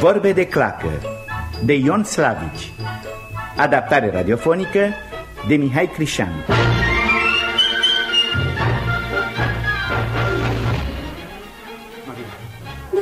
Vorbe de clacă, de Ion Slavici. Adaptare radiofonică de Mihai Crișan. Da.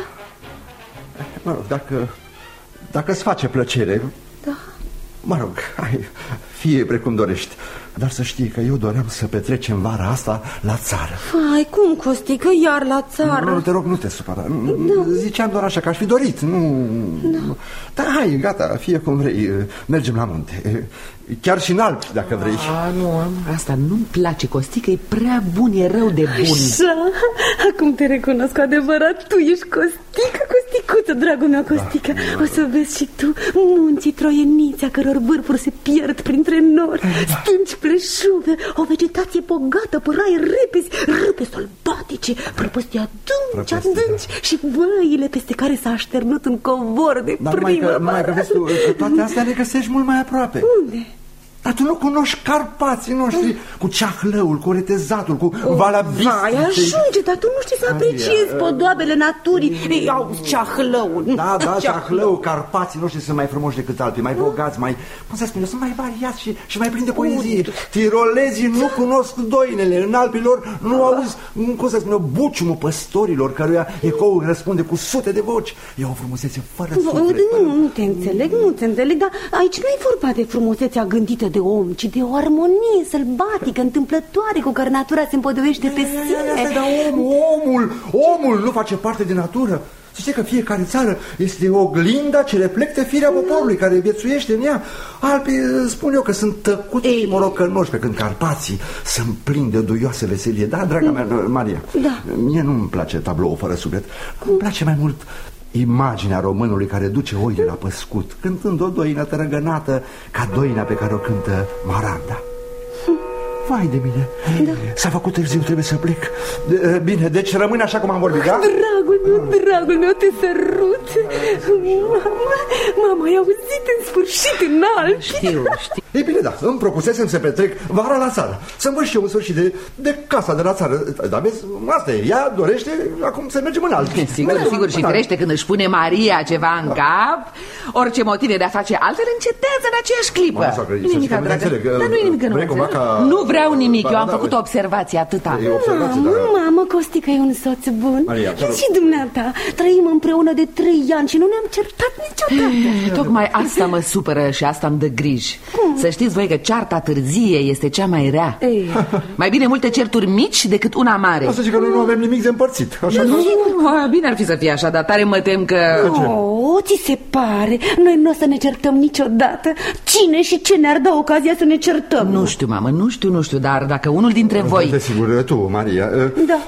Mă rog, dacă-ți face plăcere. Da. Mă rog, hai, fie precum dorești. Dar să știi că eu doream să petrecem vara asta la țară. Hai, cum, Costică, iar la țară? Nu, te rog, nu te supăra. Da. Ziceam doar așa că aș fi dorit. Nu. Da. Dar hai, gata, fie cum vrei. Mergem la munte. Chiar și în Alpi, dacă vrei. Nu, asta nu-mi place, Costică, e prea bun, e rău de bun. Așa, acum te recunosc cu adevărat. Tu ești Costică, Costicuță, dragul meu, Costică. Da. O să vezi și tu munții troieniți, a căror vârfuri se pierd printre nori, stânci pleșuve, o vegetație bogată, păraie repezi, râpe sălbatice, prăpăstii adânci și văile peste care s-a așternut un covor de primăvară. Numai că vezi tu, toate astea le găsești mult mai aproape. Unde? Dar tu nu cunoști Carpații noștri, cu Ceahlăul, cu Retezatul, cu Valea Bistriței. Vai, ajunge, dar tu nu știi să apreciezi podoabele naturii. Iau, Ceahlăul. Da, Ceahlăul, Carpații noștri sunt mai frumoși decât Alpii, mai bogați, mai, cum să spun eu, sunt mai variați și mai plini de poezie. Tirolezii nu cunosc doinele, în Alpii lor nu auzi, cum să spun eu, buciumul păstorilor, căruia ecoul răspunde cu sute de voci. E o frumusețe fără suflet. Nu te înțeleg, dar aici nu e vorba de frumusețea gândită de om, ci de o armonie sălbatică, întâmplătoare, cu care natura se împodobește pe sine. Dar omul nu face parte din natură. Să știi că fiecare țară este oglinda ce reflectă firea poporului care viețuiește în ea. Alpii, spun eu că sunt tăcuți și morocănoși, pe când Carpații sunt plini de duioasă veselie. Da, draga mea, Maria, mie nu-mi place tabloul fără suflet. Îmi place mai mult imaginea românului care duce oile la păscut, cântând o doină tărăgănată ca doina pe care o cântă Maranda. Vai de mine, s-a făcut târziu, trebuie să plec. Bine, deci rămâne așa cum am vorbit, da? Dragul meu, te sărut. Mama, ai auzit în sfârșit în Alpi. Știu. Ei bine, da, îmi propusesem să petrec vara la țară, să-mi văd și eu în sfârșit de casa de la țară. Dar vezi, asta e, ea dorește acum să mergem în Alpi. Sigur, și crește când își pune Maria ceva în cap. Orice motive de a face altfel încetează în aceeași clipă. Nimica, dragă. Dar nu e nimic, nu vreau nimic, eu am făcut o observație, atâta. Mamă, Costică e un soț bun. Și dumneata, trăim împreună de 3 ani și nu ne-am certat niciodată. Tocmai asta mă supără și asta îmi dă griji. Să știți voi că cearta târzie este cea mai rea. Mai bine multe certuri mici decât una mare. Asta zic că noi nu avem nimic de împărțit. Bine ar fi să fie așa, dar tare mă tem că... Ți se pare? Noi nu o să ne certăm niciodată. Cine și ce ne-ar da ocazia să ne certăm? Nu știu, mamă, nu știu, dar dacă unul dintre voi... Desigur, tu, Maria. Da.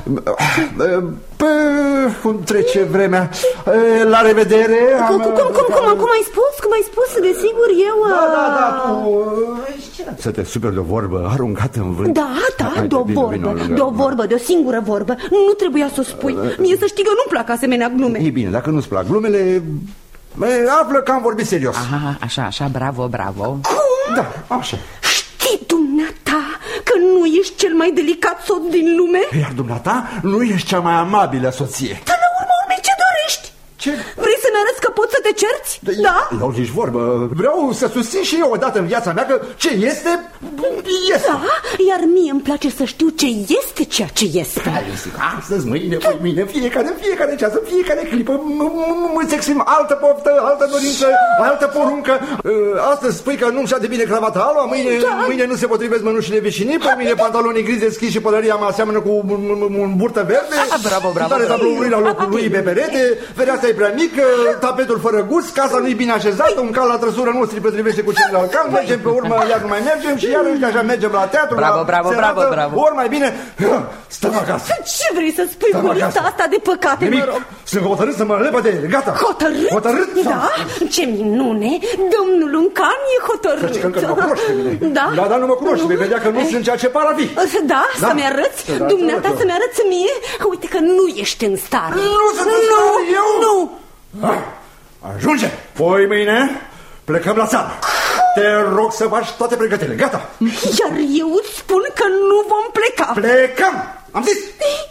Cum trece vremea? La revedere. Cum ai spus? Desigur, eu... Da, tu... Să te superi de o vorbă aruncată în vânt. Da, de o vorbă, de o singură vorbă. Nu trebuia să o spui. Mie să știi că nu-mi plac asemenea glume. Ei bine, dacă nu-ți plac glumele, află că am vorbit serios. Așa, bravo. Cum? Da, așa. Știi, dumneata, că nu ești cel mai delicat soț din lume? Iar dumneata nu ești cea mai amabilă soție. Dar la urma urmei ce dorești? Ce? Vrei să-mi arăți că poți să te cerți? Da? Eu zici vorbă. Vreau să susțin și eu odată în viața mea că ce este, este. Da, iar mie îmi place să știu ce este ceea ce este. Astăzi, mâine, fiecare ceas, în fiecare clipă îți exprim altă poftă, altă dorință, altă poruncă. Astăzi spui că nu-mi șade bine cravata alba, mâine nu se potrivesc mănușile vecinii, pe mine pantalonii grizi deschiși și pălăria mă aseamănă cu un burtă verde. Bravo. Tare tabloului la locul lui pe perete, fereastra e prea mică, tapetul fără gust, casa nu-i bine așezată, un cal la trăsură nu se potrivește cu celălalt cal, mergem pe urmă, iar nu mai mergem și iarăși așa mergem la teatru. Bravo. Ori mai bine, stăm acasă. Ce vrei să spui cu lista asta de păcate, nimic. mă rog? Sunt hotărât să mă lepă de ele, gata. Hotărât? Da? Ce minune, domnul Luncan e hotărât. Că nu mă cunoști pe mine. Da? Da, nu mă cunoști, vei vedea că nu sunt ceea ce par a fi. Da? Să-mi arăți? Dumneata să-mi arăți mie? Uite că nu ești în stare. Nu sunt în stare, eu? Nu. Ajunge! Poi mâine plecăm la țară. Te rog să faci toate pregătirile, gata. Iar eu îți spun că nu vom pleca. Plecăm, am zis.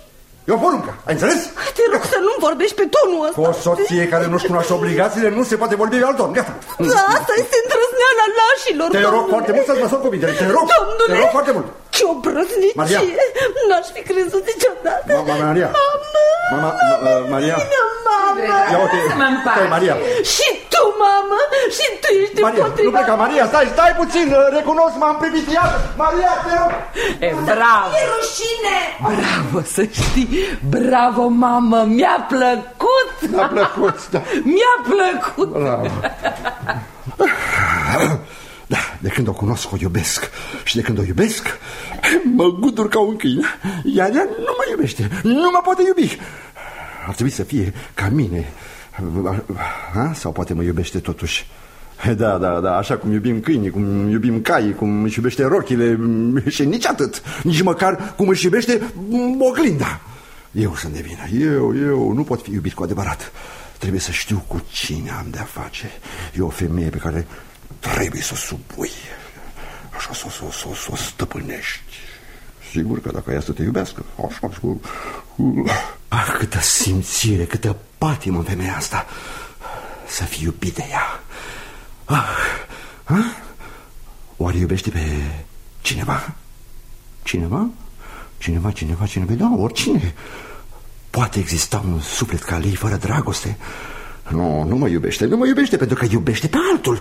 E o poruncă, ai înțeles? Te rog să nu vorbești pe tonul ăsta. Cu o soție care nu-și cunoaște obligațiile nu se poate vorbi pe alt ton, gata. Da, asta este îndrăzneala lașilor, Te rog foarte mult să-ți măsori cuvintele, te rog, domnule, te rog foarte mult. Ce obrăznicie, n-aș fi crezut niciodată. Maria, Maria, ia uite, stai, Maria. Și tu, mamă, și tu ești Maria, împotriva. nu pleca, Maria, stai puțin, recunosc, m-am privit iată. Maria, te rog. Bravo. E rușine. Bravo, să știi, bravo, mamă, mi-a plăcut. Mi-a plăcut, da. Mi-a plăcut. Bravo. Da, de când o cunosc, o iubesc. Și de când o iubesc, mă gudur ca un câine. Iar ea nu mă iubește, nu mă poate iubi. Ar trebui să fie ca mine. Sau poate mă iubește totuși. Da, așa cum iubim câinii, cum iubim caii, cum își iubește rochile. Și nici atât, nici măcar cum își iubește oglinda. Eu sunt de vină, eu nu pot fi iubit cu adevărat. Trebuie să știu cu cine am de-a face. E o femeie pe care trebuie să o supui, așa să o stăpânești. Sigur că dacă ea să te iubească, așa. Câtă simțire, câtă patimă în femeia asta. Să fii iubit de ea. Oare iubește pe cineva? Cineva? Da, oricine. Poate exista un suflet ca ei fără dragoste? Nu mă iubește pentru că iubește pe altul.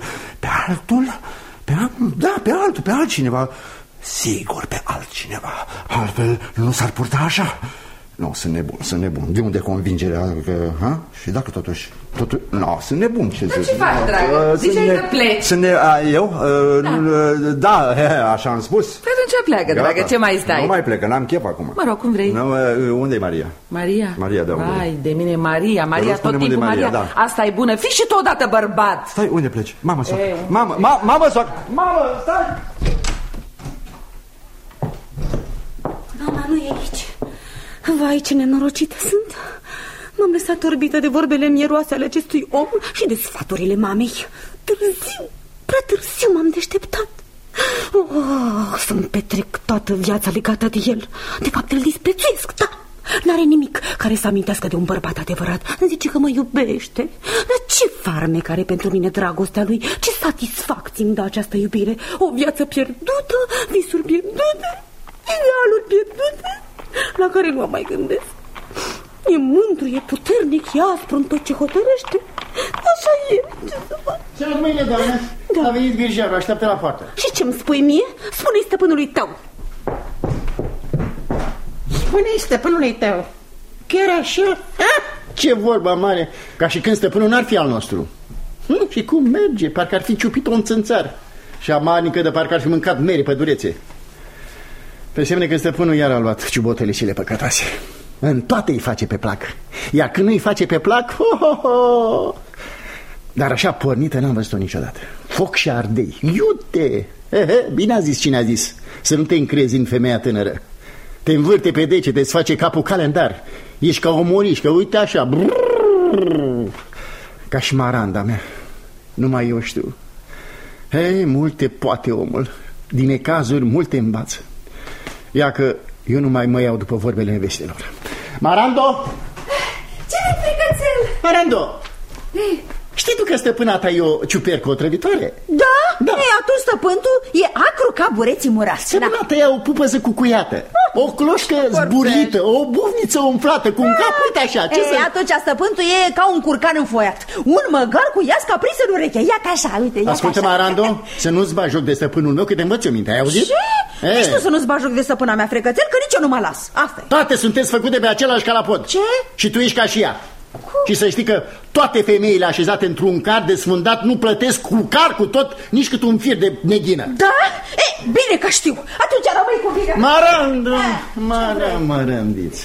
Pe altcineva. Sigur, pe altcineva. Altfel nu s-ar purta așa. Nu, sunt nebun. De unde convingerea că, Și dacă totuși... sunt nebun. Ce faci, dragă? Ziceai că pleci. Eu? Da, așa am spus. Păi atunci pleacă, dragă, ce mai stai? Nu mai plecă, n-am chef acum. Mă rog, cum vrei. Unde-i Maria? Maria, de unde? Vai, de mine, Maria, tot timpul Maria. Da. Asta e bună, fii și tu odată bărbat. Stai, unde pleci? Mamă, stai! Mama nu e aici. Vai, ce nenorocită sunt. M-am lăsat orbită de vorbele mieroase ale acestui om și de sfaturile mamei. Prea târziu m-am deșteptat. Să-mi petrec toată viața legată de el. De fapt îl disprețuiesc, da. N-are nimic care să amintească de un bărbat adevărat. Îmi zice că mă iubește. Dar ce farmec are pentru mine dragostea lui? Ce satisfacție îmi dă această iubire? O viață pierdută, visuri pierdute, idealuri pierdute, la care nu mă mai gândesc. E mândru, e puternic, e aspru în tot ce hotărăște. Așa e, ce să fac? Ce-l mâine, doamne? Da. A venit birjarul, așteaptă la poartă. Și ce-mi spui mie? Spune-i stăpânului tău. Spune-i stăpânului tău. Chiar așa? Ce vorba mare, ca și când stăpânul n-ar fi al nostru. Și cum merge? Parcă ar fi ciupit-o în țânțar. Și amarnică de parcă ar fi mâncat mere pădurețe. Pe semne că stăpânul iar a luat ciubotelele păcătoase. În toate îi face pe plac. Iar când nu îi face pe plac, Dar așa pornită n-am văzut-o niciodată. Foc și ardei, iute. Bine a zis cine a zis. Să nu te încrezi în femeia tânără. Te învârte pe degete, îți face capul calendar. Ești ca o morișcă, uite așa. Ca și Maranda mea. Numai eu știu. Multe poate omul. Din necazuri multe învață. Ia că eu nu mai mă iau după vorbele nevestelor. Marando! Ce-i fricățel? Marando! Știi tu că stăpâna ta e o ciupercă otrăvitoare? Da? Atunci stăpântul e acru ca bureții murați. Stăpâna ta e o pupăză cucuiată, o cloșcă zburlită, o bufniță umflată cu un cap, uite așa. Atunci stăpântul e ca un curcan înfoiat. Un măgar cu iasca prinsă în ureche. Ia ca așa, uite. Ascultă, Marando, să nu-ți bagi joc de stăpânul meu, că te învăț eu minte, ai auzit? Ce? Nici tu să nu-ți bagi joc de stăpâna mea, frecățel, că nici eu nu mă las. Asta e. Toate sunteți făcute pe același calapod. Ce? Și tu ești ca și ea. Și să știi că toate femeile așezate într-un car desfundat nu plătesc cu car cu tot nici cât un fir de neghină. Da? Bine că știu. Atunci rămâi cu mine. Mărândiță.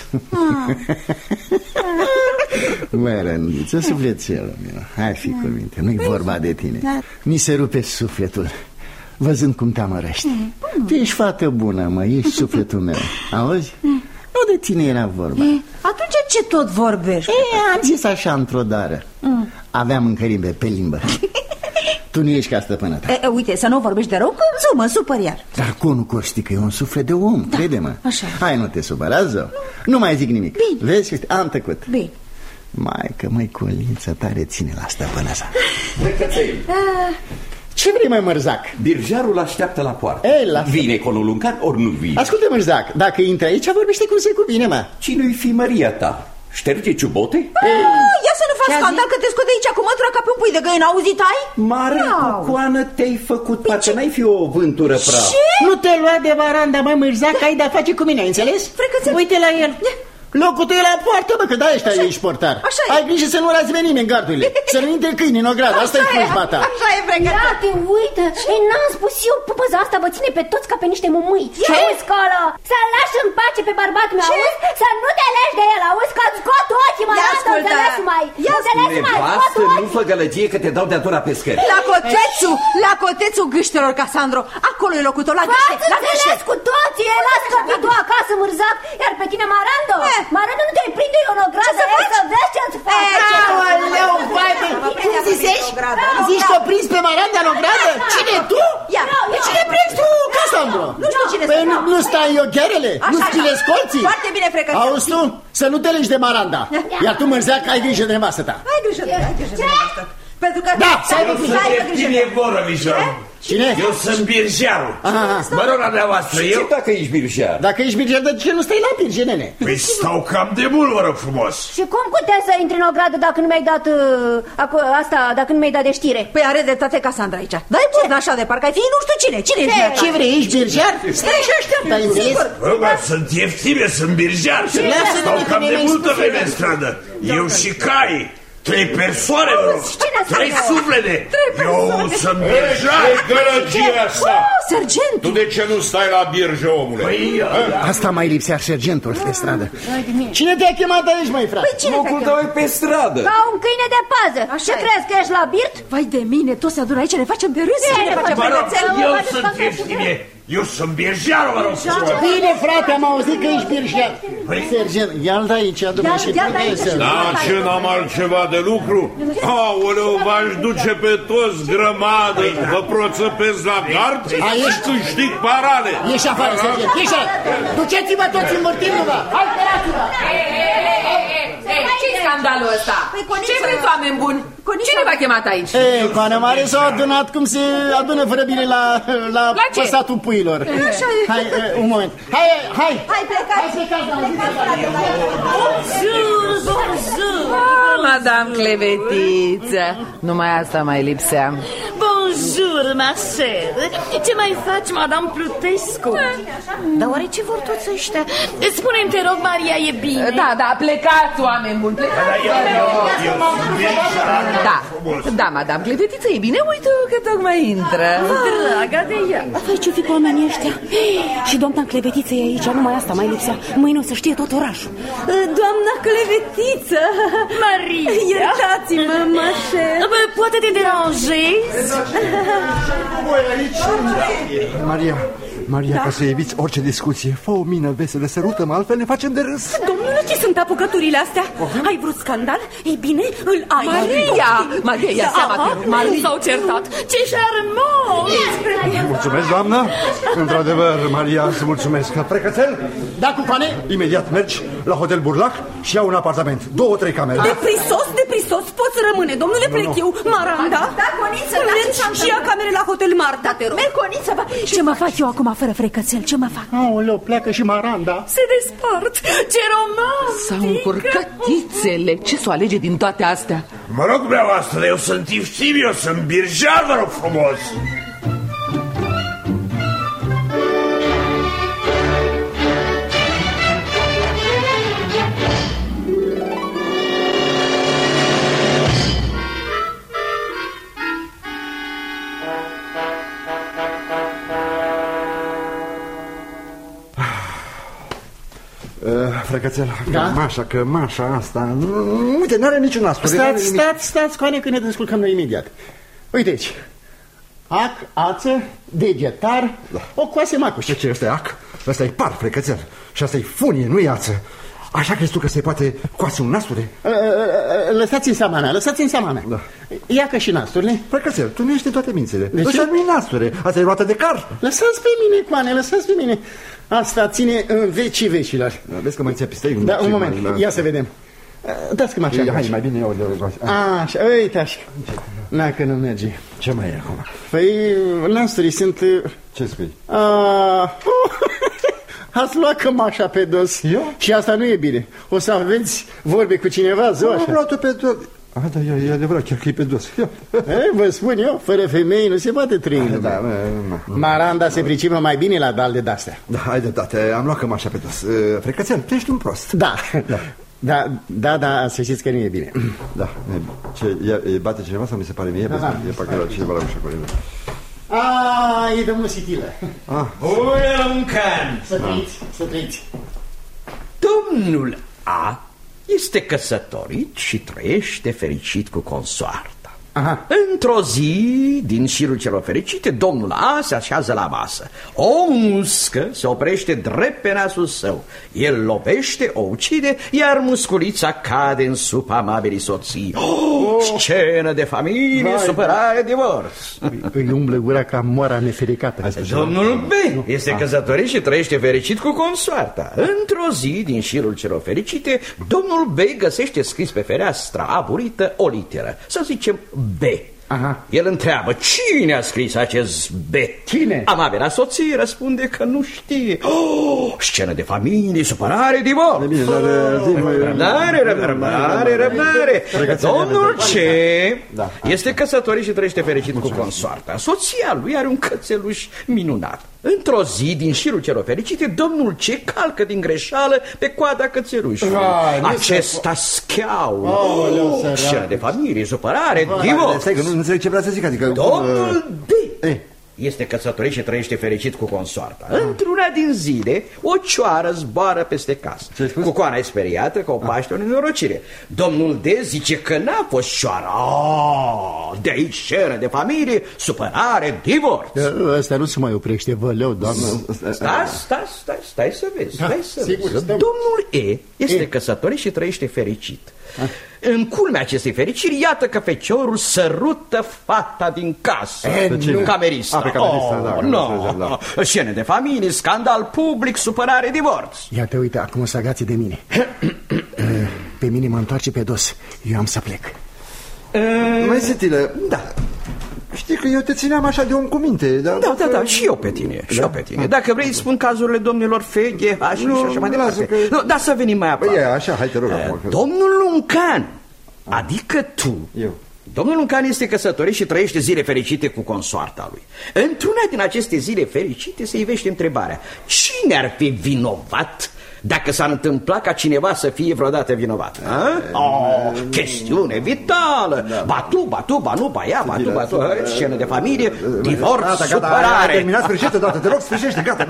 Mărândiță, sufletelul meu. Hai fi cu minte, nu-i vorba de tine. Mi se rupe sufletul văzând cum te amărești. Tu ești fată bună, mă, ești sufletul meu. Auzi? Nu de tine era vorba. Atunci ce tot vorbești? Am zis așa într-o dară. Aveam încă limbe pe limbă. Tu nu ești ca stăpâna ta. Uite, să nu vorbești de rău, că mă supăr iar. Dar conul Costică e un suflet de om, crede-mă. Așa. Hai, nu te supărează. Nu mai zic nimic. Bine. Vezi, am tăcut. Bine. Măi, Colința tare ține la stăpâna sa. Ce vrei, mai Mărzac? Birjarul așteaptă la poartă. Vine conul Luncan ori nu vine? Ascultă, Mărzac, dacă intră aici, vorbește cum se cuvine, mă. Cine-i fi Maria ta? Șterge ciubote? Ia să nu faci scandal că te scot de aici cu mătura ca pe un pui de găină, auzit ai? Mare cucoană te-ai făcut, parcă n-ai fi o vântură praf. Ce? Nu te lua de Maranda, mă, Mărzac, ai de-a face cu mine, înțeles? Uite la el. Locul tău e la poartă, bă, că da, ăștia ești portar. Ai grijă să nu razi pe nimeni gardurile. Să nu intre câini în ogradă, asta e slujba ta. Așa e, Frecățel. Iată, uite, n-am spus eu, pupăza asta vă ține pe toți ca pe niște mumâi. Ce? Auzi, colo, să-l lași în pace pe bărbatul meu, auzi? Să nu te legi de el, auzi, că-ți scot ochii, mă, lasă, înțelegi mai. Nevastă, nu fă gălăgie că te dau de atura pe scări. La cotețul gâștelor, Casandro. Acolo e locul tău, la gâște. La gâște cu toții, el lasă copii tu acasă, Mărzac. Iar pe tine, Marando, Marando, nu te-ai prinde eu în ogradă, să vezi ce-ți faci. Aoleu, vai, cum zisești? Zici că o prins pe Maranda în ogradă? Cine, tu? Cine prinzi tu, Casandro? Nu știu cine să nu stai în iogherele? Nu schilezi colții? Foarte bine, Frecățel. Auzi tu? Să nu te legi de Maranda. Iar tu, Mărzac, ai grijă de nevastă ta. Ai grijă de nevastă. Pentru că... Da, să ai Cine e voră, Mișor? Cine? Eu sunt birjarul. Mă rog la dumneavoastră, eu... Ce dacă ești birjar? Dacă ești birjar, de ce nu stai la birge, nene? Păi stau cam de mult, vă rog frumos. Și cum puteai să intri în ogradă dacă nu mi-ai dat asta, dacă nu mi-ai dat de știre? Păi are dreptate Casandra aici. Dai bun așa de parcă ai fi nu știu cine. Cine ești? Ce vrei, ești birjar? Stai și așteaptă, ai înțeles? Vă rog, sunt ieftine, sunt birjar. Stau cam de multă vreme în stradă. Eu și cai. 3 persoane, vă rog. 3 suflete. Eu sunt birjar. Ce gălăgie asta? Sergentul. Tu de ce nu stai la birjă, omule? Asta mai lipsea sergentul pe stradă. Cine te-a chemat aici, măi, frate? Locul tău e pe stradă. Ca un câine de pază. Ce crezi că ești la birt? Vai de mine, toți se adună aici, ne facem de râs. Mă rog, eu sunt ieftine. Eu sunt birjarul, vă rog. Bine, frate, am auzit că ești birjar. Sergent, ia-l de aici, adună și prinde. Da, ce n-am altceva de lucru? Aoleu, v-aș duce pe toți grămadă, vă proțăpesc la gard și câștig parale. Ieși afară, sergent, ieși! Duceți-vă toți, învârtindu-vă! Hai, tărați-vă! Ce-i scandalul ăsta? Ce vreți, oameni buni? Cine v-a chemat aici? Ei, Coana Mare s-au adunat cum se adună fără bine la păsatul puiilor. Hai, un moment. Hai, plecați! Madame Clevetiță, numai asta mai lipsea. Bonjour, ma chère. Ce mai faci, Madame Plutescu? Dar oare ce vor toți ăștia? Spune-mi, te rog, Maria, e bine? Da, plecați, oameni buni, plecați. Da, Madame Clevetiță, e bine? Uite că tocmai intră. Draga de ea. Vai, ce fi cu oamenii ăștia? Și doamna Clevetiță e aici, numai asta mai lipsea. Mâine o să știe tot orașul. Doamna Clevetiță! Maria! Iertați-mă, mașe! Poate te deranjezi? Maria, ca să eviți orice discuție, fă o mină veselă, sărută-mă, altfel ne facem de râs. Domnule, ce sunt apucăturile astea? Ai vrut scandal? Ei bine, îl ai. Maria, ia seama că Maria s-au certat. Ce șarmant! Mulțumesc, doamnă. Într-adevăr, Maria, să mulțumesc. Frecățel? Da, Cucane? Imediat mergi la Hotel Burlac și iau un apartament. 2-3 camere. De prisos, poți rămâne, domnule, plec eu. Maranda? Da, Coniță, mergi și ia camere la Hotel Marta, te rog. Merg, Coniță, ce mă fac eu acum fără Frecățel? Ce mă fac? Aoleu, pleacă și Maranda. Se despart. Ce romantic! S-au încurcat tițele. Ce s-o alege din toate astea? Mă rog, dumneavoastră, eu sunt tiftim, eu sunt birjar, vă rog frumos. Frecățel, cămașa asta. Uite, n-are niciun astfel. Stați, Coane, că ne descurcăm noi imediat. Uite aici. Ac, ață, degetar, o coase macuș. Ce ăsta e ac? Ăsta e par, Frecățel. Și asta e funie, nu-i ață. Așa crezi tu că se poate coase un nasture? Lăsați-mi samana, lăsați-mi samana. Da. Ia că și nasturile. Frăcățel, tu nu ești în toate mințele. Ăștia nu-i nasture, asta e roată de car. Lăsați pe mine, Coane, lăsați pe mine. Asta ține în vecii vecilor. Vezi că mai ți-a pistei? Da, un moment, ia să vedem. Dați-mi așa. Hai, mai bine eu de așa, uite așa. Na, că nu merge. Ce mai e acum? Păi, nasturii sunt... Ce spui? Ați luat cămașa pe dos. Eu? Și asta nu e bine. O să aveți vorbe cu cineva, zău așa. Am luat-o pe dos. Da, e adevărat, chiar că e pe dos. Vă spun eu, fără femei nu se poate trăi. Maranda se pricipă mai bine la dal de astea. Da, ai dreptate, am luat cămașa pe dos. Frăcățel, tu ești un prost. Da, să știți că nu e bine. Da, ce, bate cineva sau mi se pare mie? E pe acolo cineva la ușa acolo. E domnul Sitilă. Bună, Luncan! Să trăiți. Domnul A este căsătorit și trăiește fericit cu consoarta. Într-o zi, din șirul celor fericite, domnul A se așează la masă. O muscă se oprește drept pe nasul său. El lovește, o ucide, iar musculița cade în supa amabilii soții. Scenă de familie, supărare, divorț. Îi umblă gura ca moara nefericată. Domnul B este căsătorit și trăiește fericit cu consoarta. Într-o zi, din șirul celor fericite, domnul B găsește scris pe fereastra aburită o literă, să zicem B. El întreabă, cine a scris acest B? Cine? Amabila soție răspunde că nu știe. Scenă de familie, supărare, divorț. Răbdare. Domnul C este căsătorit și trăiește fericit cu consoarta. Soția lui are un cățeluș minunat. Într-o zi, din șirul celor fericite, domnul C calcă din greșeală pe coada cățelușului. Acesta scheaună. Scenă de familie, supărare, divorț. Stai că nu înțeleg ce vrea să zic, adică... Domnul D este căsătorit și trăiește fericit cu consoarta. Într-una din zile, o cioară zboară peste casă. Cu coana e speriată că o paște o nenorocire. Domnul D zice că n-a fost cioară. De aici scenă de familie, supărare, divorț. Ăsta nu se mai oprește, văleu, doamnă. Stai să vezi. Domnul E este căsătorit și trăiește fericit. În culmea acestei fericiri, iată că feciorul sărută fata din casă. Camerista. Scene de familie, scandal public, supărare, divorț. Iată, uite, acum o să agați de mine. Pe mine mă întoarce pe dos. Eu am să plec. Mai Sitilă, știi că eu te țineam așa de om cu minte. Da, și eu pe tine. Dacă vrei, spun cazurile domnilor F, G, H și așa mai departe. Da, să venim mai aproape. Așa, hai te rog. Domnul Luncan, adică tu. Domnul Luncan este căsătorit și trăiește zile fericite cu consoarta lui. Într-una din aceste zile fericite se ivește întrebarea: cine ar fi vinovat dacă s-ar întâmpla ca cineva să fie vreodată vinovat? Chestiune vitală. Ba nu, ba ea, scenă de familie, divorț, supărare. Terminați, sfârșită, doamnă, te rog, sfârșește, gata,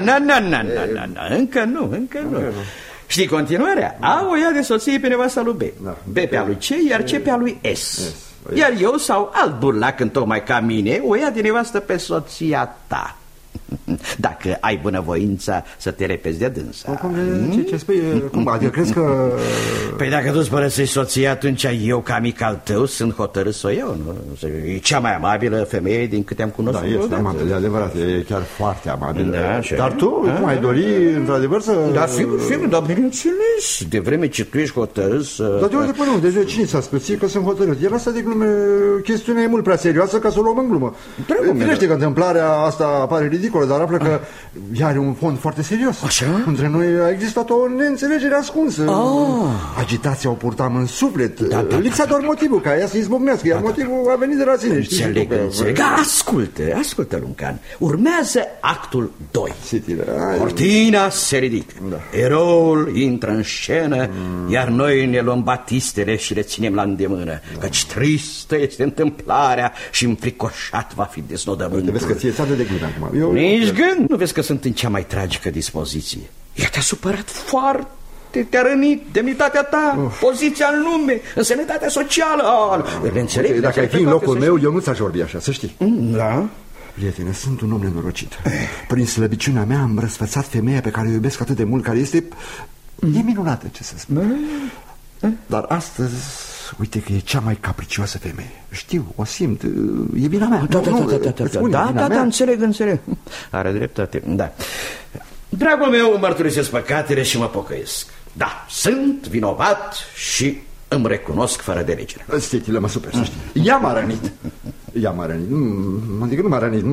încă nu. Știi continuarea? A o ia de soție pe nevasta lui B, B pe a lui C, iar C pe a lui S. Iar eu sau alt burlac, întocmai ca mine, o ia de nevastă pe soția ta. Dacă ai bunăvoința să te repezi de dânsa. Ce spui? Cum? Adică crezi că... Păi dacă tu îți părăsești soția, atunci eu, ca amic al tău, sunt hotărât să o iau, nu? E cea mai amabilă femeie din câte am cunoscut. Da, este amabilă, e adevărat, e chiar foarte amabilă. Dar tu, cum ai dori, într-adevăr, să... Da, sigur, dar bineînțeles, de vreme ce tu ești hotărât să... Dar de unde până unde? Deci cine ți-a spus că sunt hotărât? El asta de glume, chestiunea e mult prea serioasă ca să o luăm în glumă. Firește că întâmplarea asta apare ridicolă, dar află că ea are un fond foarte serios. Așa? Între noi a existat o neînțelegere ascunsă. Agitația o purtam în suflet. Lipsa doar motivul ca ea să izbucnească, iar motivul a venit de la sine. Înțeleg. Ascultă, Luncan. Urmează actul 2. Cortina se ridică. Eroul intră în scenă, iar noi ne luăm batistele și le ținem la îndemână, căci tristă este întâmplarea și înfricoșat va fi deznodământul. Vezi că ție ți-a de glume acum. Nici gând. Nu vezi că sunt în cea mai tragică dispoziție? Ea te-a supărat foarte, te-a rănit demnitatea ta, poziția în lume, însemnătatea socială. Dacă ai fi în locul meu, eu nu ți-aș vorbi așa, să știi. Da? Prietene, sunt un om nenorocit. Prin slăbiciunea mea am răsfățat femeia pe care o iubesc atât de mult, care este E minunată, ce să spun. Dar astăzi, uite că e cea mai capricioasă femeie. Știu, o simt, e vina mea. Da, înțeleg. Are dreptate, da. Dragul meu, mărturisesc păcatele și mă pocăiesc. Da, sunt vinovat și îmi recunosc fără de legere. Stetile, mă super, să știi. Ea m-a rănit. Adică nu m-a rănit.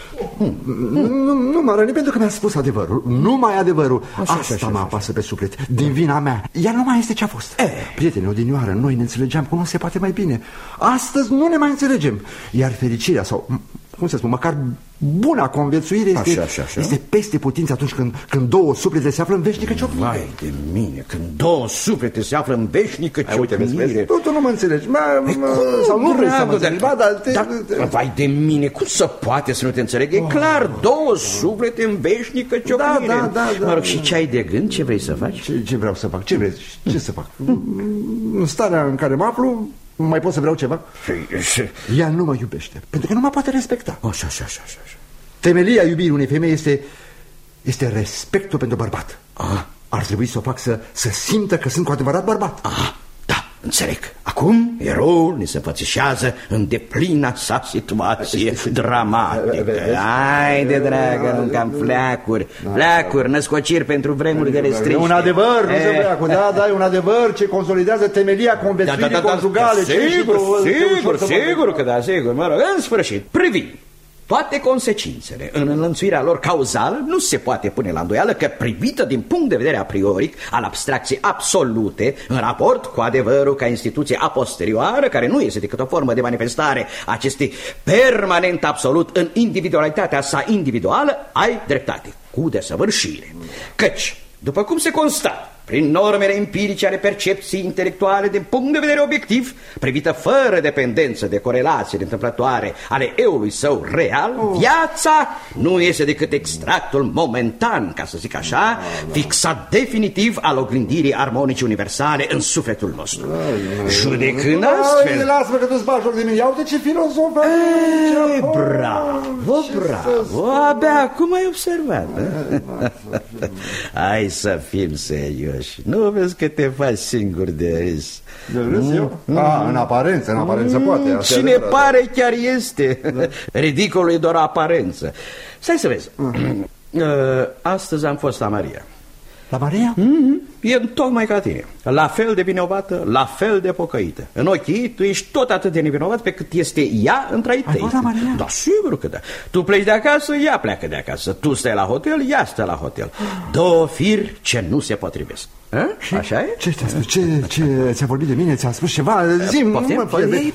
Nu m-a rănit pentru că mi-a spus adevărul. Numai adevărul. Asta mă apasă pe suflet. Din vina mea. Ea nu mai este ce-a fost. Prieteni, odinioară, noi ne înțelegeam cum nu se poate mai bine. Astăzi nu ne mai înțelegem. Iar fericirea sau, cum să spun, măcar buna conviețuire este peste putință atunci când două suflete se află în veșnică ciocnire. Vai de mine, când două suflete se află în veșnică ciocnire. Tu nu mă înțelegi. Sau nu vrei să mă înțelegi. Vai de mine, cum se poate să nu te înțeleg? E clar, două suflete în veșnică ciocnire. Mă rog, și ce ai de gând? Ce vrei să faci? Ce vreau să fac? Ce vrei? Ce să fac? În starea în care mă aflu, mai pot să vreau ceva? Ea nu mă iubește, pentru că nu mă poate respecta. Așa. Temelia iubirii unei femei este respectul pentru bărbat. Ar trebui să o fac să simtă că sunt cu adevărat bărbat. Da, înțeleg. Acum eroul ni se înfățișează în deplina sa situație dramatică. Haide, dragă, nu cam fleacuri, născociri pentru vremuri de restriște. E un adevăr, nu se fleacuri, da, e un adevăr ce consolidează temelia conviețuirii conjugale. Sigur că da, sigur. Mă rog, în sfârșit, privind toate consecințele în înlănțuirea lor cauzală, nu se poate pune la îndoială că, privită din punct de vedere aprioric al abstracției absolute în raport cu adevărul ca instituție a posterioară, care nu este decât o formă de manifestare acestei permanent absolut în individualitatea sa individuală, ai dreptate, cu desăvârșire. Căci, după cum se constată prin normele empirice ale percepției intelectuale din punct de vedere obiectiv, privită fără dependență de corelațiile întâmplătoare ale eului său real, viața nu este decât extractul momentan, ca să zic așa, fixat definitiv al oglindirii armonice universale în sufletul nostru. Judecând astfel... Lasă-mă că tu-ți bagi joc de mine, ia uite ce filozofă! Bravo, abia acum ai observat. Hai să fim serioși. Nu vezi că te faci singur de râs? De râs eu? În aparență poate. Și ne pare chiar este. Ridicolul e doar aparență. Stai să vezi. Astăzi am fost la Maria. La Maria? E tocmai ca tine. La fel de vinovată, la fel de pocăită. În ochii ei, tu ești tot atât de nevinovat pe cât este ea între ai tăi. Ai fost la Maria? Da, sigur că da. Tu pleci de acasă, ea pleacă de acasă. Tu stai la hotel, ea stă la hotel. Două firi ce nu se potrivesc. Așa e? Ce ți-a spus? Ce ți-a vorbit de mine? Ți-a spus ceva? Poftim?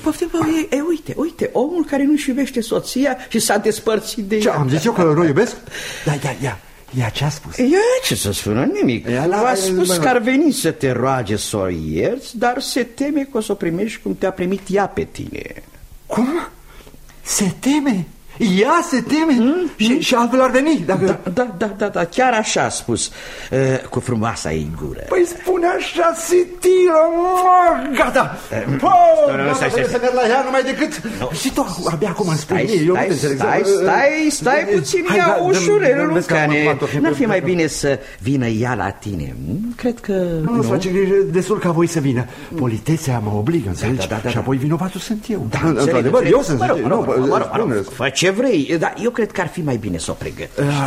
Uite, omul care nu-și iubește soția și s-a despărțit de ea. Ce, am zis eu că nu iubesc? Da, ea ce a spus? Ea ce să spună? Nimic. A spus că ar veni să te roage să o ierți, dar se teme că o să o primești cum te-a primit ea pe tine. Cum? Se teme? Ea se teme? Și altfel ar veni dacă... Da, chiar așa a spus, cu frumoasa ei gură. Păi spune așa, Sitilă, gata. Stai să merg la ea numai decât... Și tu abia acum îmi spui mie, eu nu te înțeleg. Stai puțin, ia ușurel, Lucane. N-ar fi mai bine să vină ea la tine? Cred că... Nu-ți face grijă, destul ca voi să vină. Politețea mă obligă, înțelegi? Și apoi vinovatul sunt eu. Într-adevăr, eu sunt. Fă ce vrei, dar eu cred că ar fi mai bine să o pregătești.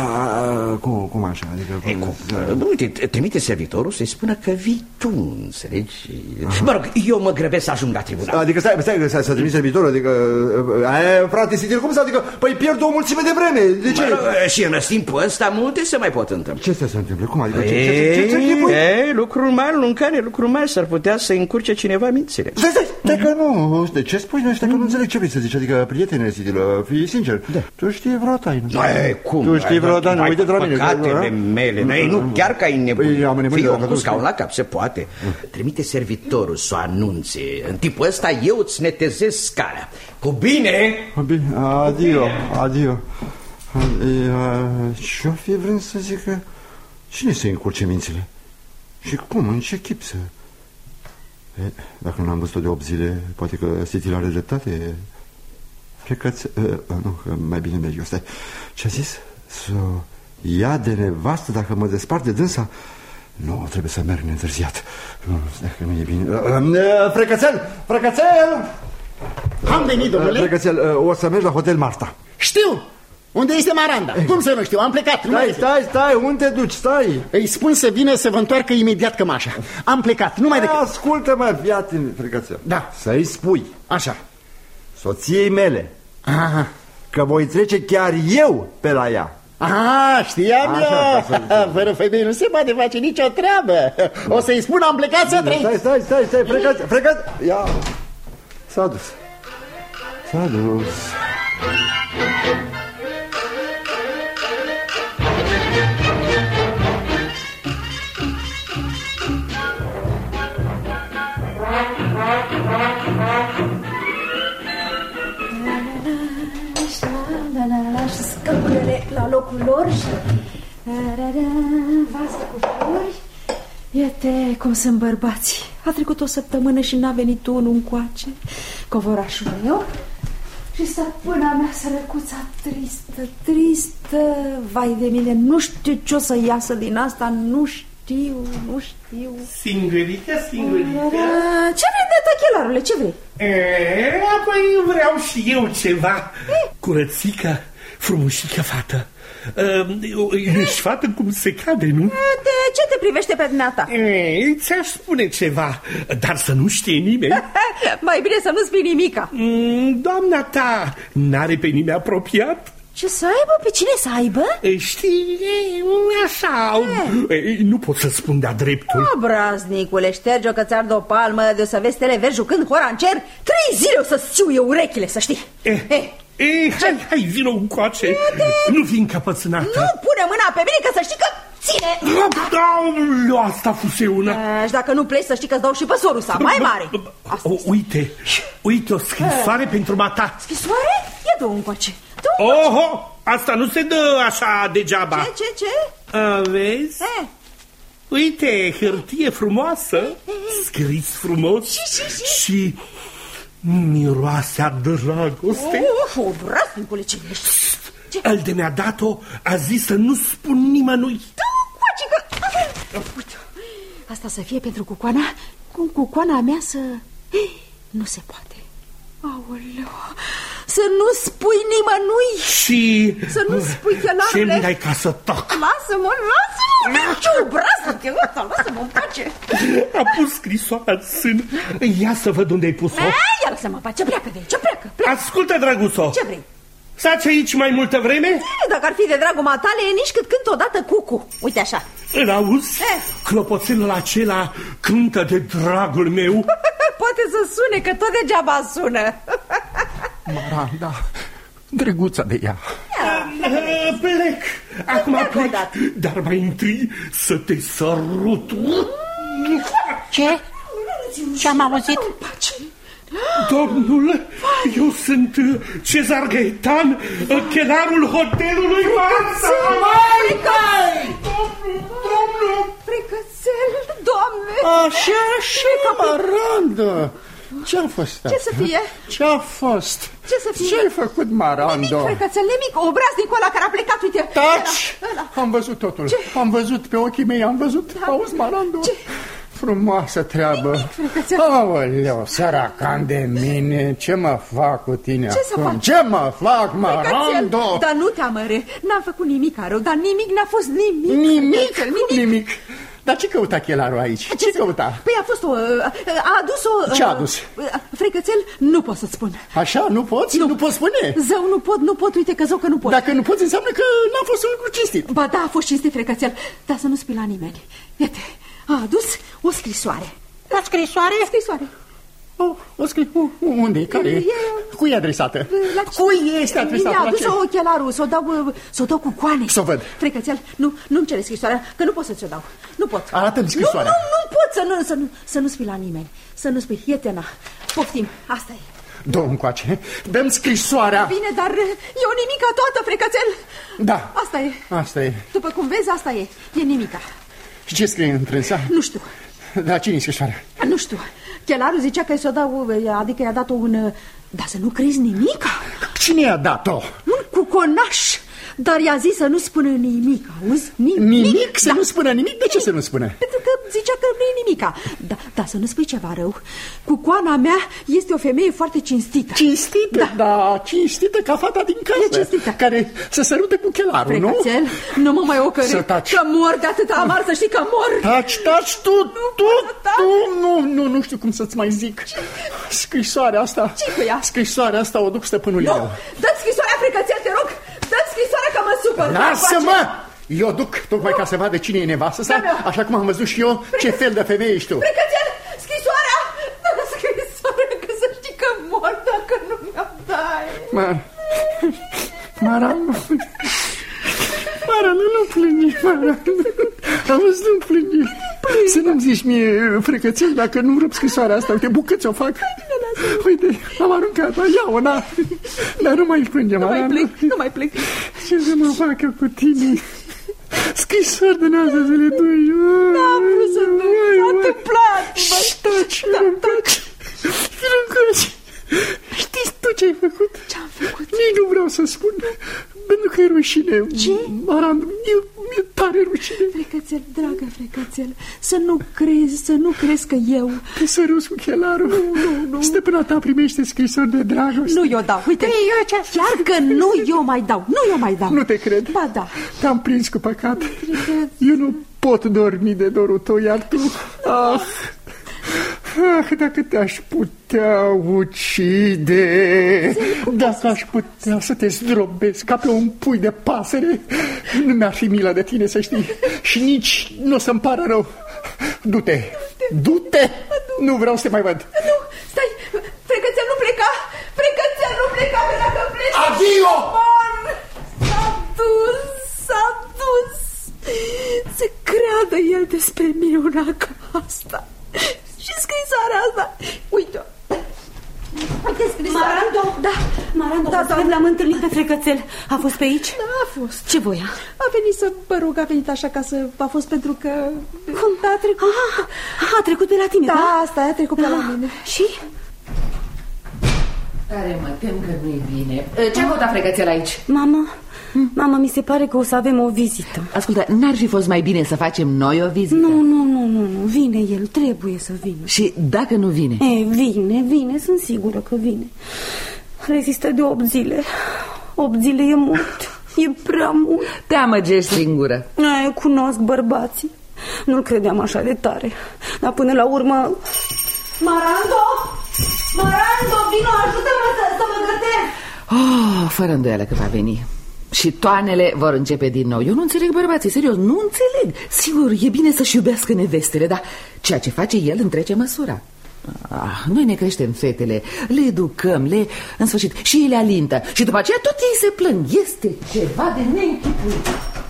Cum așa? Uite, trimite servitorul să-i spună că vii tu, înțelegi? Mă rog, eu mă grăbesc să ajung la tribunal. Adică stai să trimiți servitorul, adică... Frate, Sitil, cum să adică? Păi pierd o mulțime de vreme, de ce? Și în timpul ăsta multe se mai pot întâmpla. Ce se întâmplă? Cum adică? Lucruri mari, lucruri mari, s-ar putea să încurce cineva mințile. Stai că nu, ce spui? Stai că nu înțeleg ce vrei să zici, adică prietene, Sitil, fii sincer. Tu știi vreo taină? Cum? Tu știi vreo taină? Uite de la mine. Păcatele mele, nu, chiar că ai nebunit. Fii om cu scaun la cap, se poate. Trimite servitorul să o anunțe. În timpul ăsta eu îți netezez scara. Cu bine! Adio. Ce-o fi vrând să zică? Cine să-i încurce mințile? Și cum? În ce chip să... Dacă nu am văzut-o de 8 zile, poate că Sitil are dreptate. Plecați... Nu, mai bine merg eu, stai. Ce-a zis? Să ia de nevastă dacă mă despart de dânsa? Nu, trebuie să merg neîntârziat. Nu e bine. Frăcățel! Am venit, domnule. Frăcățel, o să mergi la Hotel Marta. Știu! Unde este Maranda? Cum să nu știu? Am plecat. Stai, unde te duci? Stai! Îi spun să vină să vă întoarcă imediat cămașa. Am plecat, numai decât... Ascultă-mă, fii-atent, Frăcățel. Da. Să-i spui. Așa. Soției mele. Aha. Că voi trece chiar eu pe la ea. Știam eu. Fără femei nu se poate face nicio treabă. O să-i spun, am plecat să trăiți. Stai, Frăcățel. Ia. S-a dus. Și scăpurele la locul lor și vasă cu flori. Iată cum sunt bărbați. A trecut o săptămână și n-a venit unul încoace, covorașul meu. Și stăpâna mea, sărăcuța, tristă. Vai de mine, nu știu ce o să iasă din asta, nu știu. Singurică. Ce vrei de tăchelarule, ce vrei? Apoi vreau și eu ceva. Curățică, frumușică fată. Ești fată cum se cade, nu? De ce te privește pe dumneata? Ți-aș spune ceva, dar să nu știe nimeni. Mai bine să nu spui nimica. Doamna ta n-are pe nimeni apropiat? Ce să aibă? Pe cine să aibă? Știi, așa. Nu pot să spun de-a dreptul. Obraznicule, șterge-o că ți-ar o palmă de o să vezi telever jucând hora în cer. 3 zile o să-ți țiuie urechile, să știi. Hai, vino încoace. Nu fi încăpățânată. Nu pune mâna pe mine, că să știi că ține. Asta fuse una. Și dacă nu pleci, să știi că-ți dau și pe sorusa, mai mare. Uite o scrisoare pentru mata. Scrisoare? Ia du încoace. Oho, asta nu se dă așa degeaba. Ce? Vezi? Uite, hârtie frumoasă, scris frumos și miroase a dragoste. Obraznicule, ce ești? El de mi-a dat-o, a zis să nu spun nimănui. Uite, asta să fie pentru cucoana, cum cucoana mea să... Nu se poate. Aoleu, să nu spui nimănui. Și... Să nu spui chelarule. Ce-mi dai ca să tac? Lasă-mă. Ce obrază-te, lasă-mă în pace. A pus scrisoarea în sân. Ia să văd unde ai pus-o. Ia lăsă-mă în pace, pleacă de aici, pleacă. Ascultă, drăguțo. Ce vrei? Stați aici mai multă vreme? Dacă ar fi de dragul matale, nici cât cânt odată cucu. Uite așa. Îl auzi? Clopoțelul acela cântă de dragul meu. Poate să sune, că tot degeaba sună. Maranda, drăguța de ea. Plec. Acum plec. Dar mai întâi să te sărut. Ce? Ce-am auzit? Domnul, eu sunt Cezar Gaetan, chelarul hotelului Marta. Domnul! Fricățel, Doamne! Așa, Maranda! Ce-a fost asta? Ce să fie? Ce-a fost? Ce să fie? Ce-ai făcut, Maranda? Nimic, fricățel, nimic, obraznicul ăla care a plecat, uite. Taci! Am văzut totul. Ce? Am văzut pe ochii mei, am văzut. Auzi, Maranda? Ce? Frumoasă treabă. Aoleu, săracan de mine. Ce mă fac cu tine acum? Ce mă fac, Marando? Dar nu te amăre. N-am făcut nimic rău, dar nimic n-a fost nimic. Nimic. Dar ce căuta chelarul aici? Ce căuta? Păi a fost a adus-o... Ce a adus? Fricățel, nu pot să-ți spun. Așa, nu poți? Nu poți spune? Zău, nu pot, uite că zău că nu pot. Dacă nu poți, înseamnă că n-a fost un lucru cinstit. Ba da, a fost cinstit, Fricățel, dar să nu spui la nimeni. Iată, a adus o scrisoare. O scrisoare? O scrisoare. O scrie, unde e? Care e? Cui e adresată? Cui este adresată? I-a adus-o ochelarul, s-o dau cu coane. Să o văd. Fricățel, nu-mi cere scrisoarea, că nu pot să ți-o dau. Nu pot. Arată-mi scrisoarea. Nu pot să nu spui la nimeni. Să nu spui, ietena, poftim, asta e. Dă-o încoace, dă-mi scrisoarea. Bine, dar e o nimica toată, Fricățel. Da. Asta e. După cum vezi, asta e nimica. Și ce scrie întrânsa? Nu știu. Dar cine-i scrisoarea? Nu știu. Chelarul zicea că i-o dau, adică i-a dat-o un... Dar să nu crezi nimica. Cine i-a dat-o? Un cuconaș. dar i-a zis să nu spună nimic, auzi? Nimic? Să nu spună nimic? De ce să nu spună? Pentru că zicea că nu e nimica. Da, să nu spui ceva rău. Cucoana mea este o femeie foarte cinstită. Cinstită? Da, cinstită ca fata din casă, care se sărute cu chelarul, nu? Frecațel, nu mă mai ocări, că mor de atâta amar, să știi că mor. Taci, tu, nu știu cum să-ți mai zic. Scrisoarea asta. Ce cu ea? Scrisoarea asta o duc stăpânul meu. Dă-ți scrisoarea, Frecațel, te rog. Dă-ți scrisoarea că mă supăr. Lasă-mă! Eu duc tocmai ca să vadă cine e nevastă sa, așa cum am văzut și eu ce fel de femeie ești tu. Frecațel, scrisoarea! Dă scrisoarea, că să știi că mor dacă nu mi-o dai. Mara, nu plângi, Mara. Auzi, nu plângi. Să nu-mi zici mie, Frecațel, dacă nu rup scrisoarea asta, uite, bucăți o fac. Uite, am aruncat-o, ia-o, dar nu mai plânge, Mara. Nu mai plec. Ce să mă fac eu cu tine? Scrisori de nează să le dui. N-am vrut să dui, s-a întâmplat. Taci, Filuncoci. Știi tu ce ai făcut? Ce-am făcut? Nici nu vreau să spun, pentru că e rușine. Ce? Mi-e tare rușine. Frecațel, dragă Frecațel, să nu crezi că eu... Te săruți cu chelarul. Nu. Stăpâna ta primește scrisori de dragoste. Nu eu dau, uite, chiar că nu eu mai dau. Nu te cred. Ba da. Te-am prins cu păcat. Eu nu pot dormi de dorul tău, iar tu... Dacă te-aș putea ucide, dacă aș putea să te zdrobesc ca pe un pui de pasăre, nu mi-ar fi milă de tine, să știi. Și nici nu o să-mi pară rău. Du-te! Nu vreau să te mai văd. Nu, stai, Frecațel, nu pleca, că dacă pleci... Adio! S-a dus. Se creadă el despre mine una ca asta. Și scrisoarea asta, uite-o. Uite scrisoarea. Marando, l-am întâlnit pe Frecațel. A fost pe aici? Da, a fost. Ce voia? A venit să mă rog, a venit așa ca să... A fost pentru că... Cum? A trecut. A trecut pe la tine, da? Da, asta a trecut pe la mine. Și? Tare mă tem că nu-i bine. Ce-a căutat Frecațel aici? Mama, mi se pare că o să avem o vizită. Ascultă, n-ar fi fost mai bine să facem noi o vizită? Nu, vine el, trebuie să vină. Și dacă nu vine? Vine, sunt sigură că vine. Rezistă de 8 zile. 8 zile e mult, e prea mult. Te amăgești singură. Cunosc bărbații. Nu-l credeam așa de tare. Dar până la urmă... Marando, vino, ajută-mă să mă gătesc. Fără îndoială că va veni. Și toanele vor începe din nou. Eu nu înțeleg bărbații, serios, nu înțeleg. Sigur, e bine să-și iubească nevestele, dar ceea ce face el întrece măsura. Noi ne creștem fetele, le educăm, în sfârșit, și ei le alintă. Și după aceea tot ei se plâng. Este ceva de neînchipuit.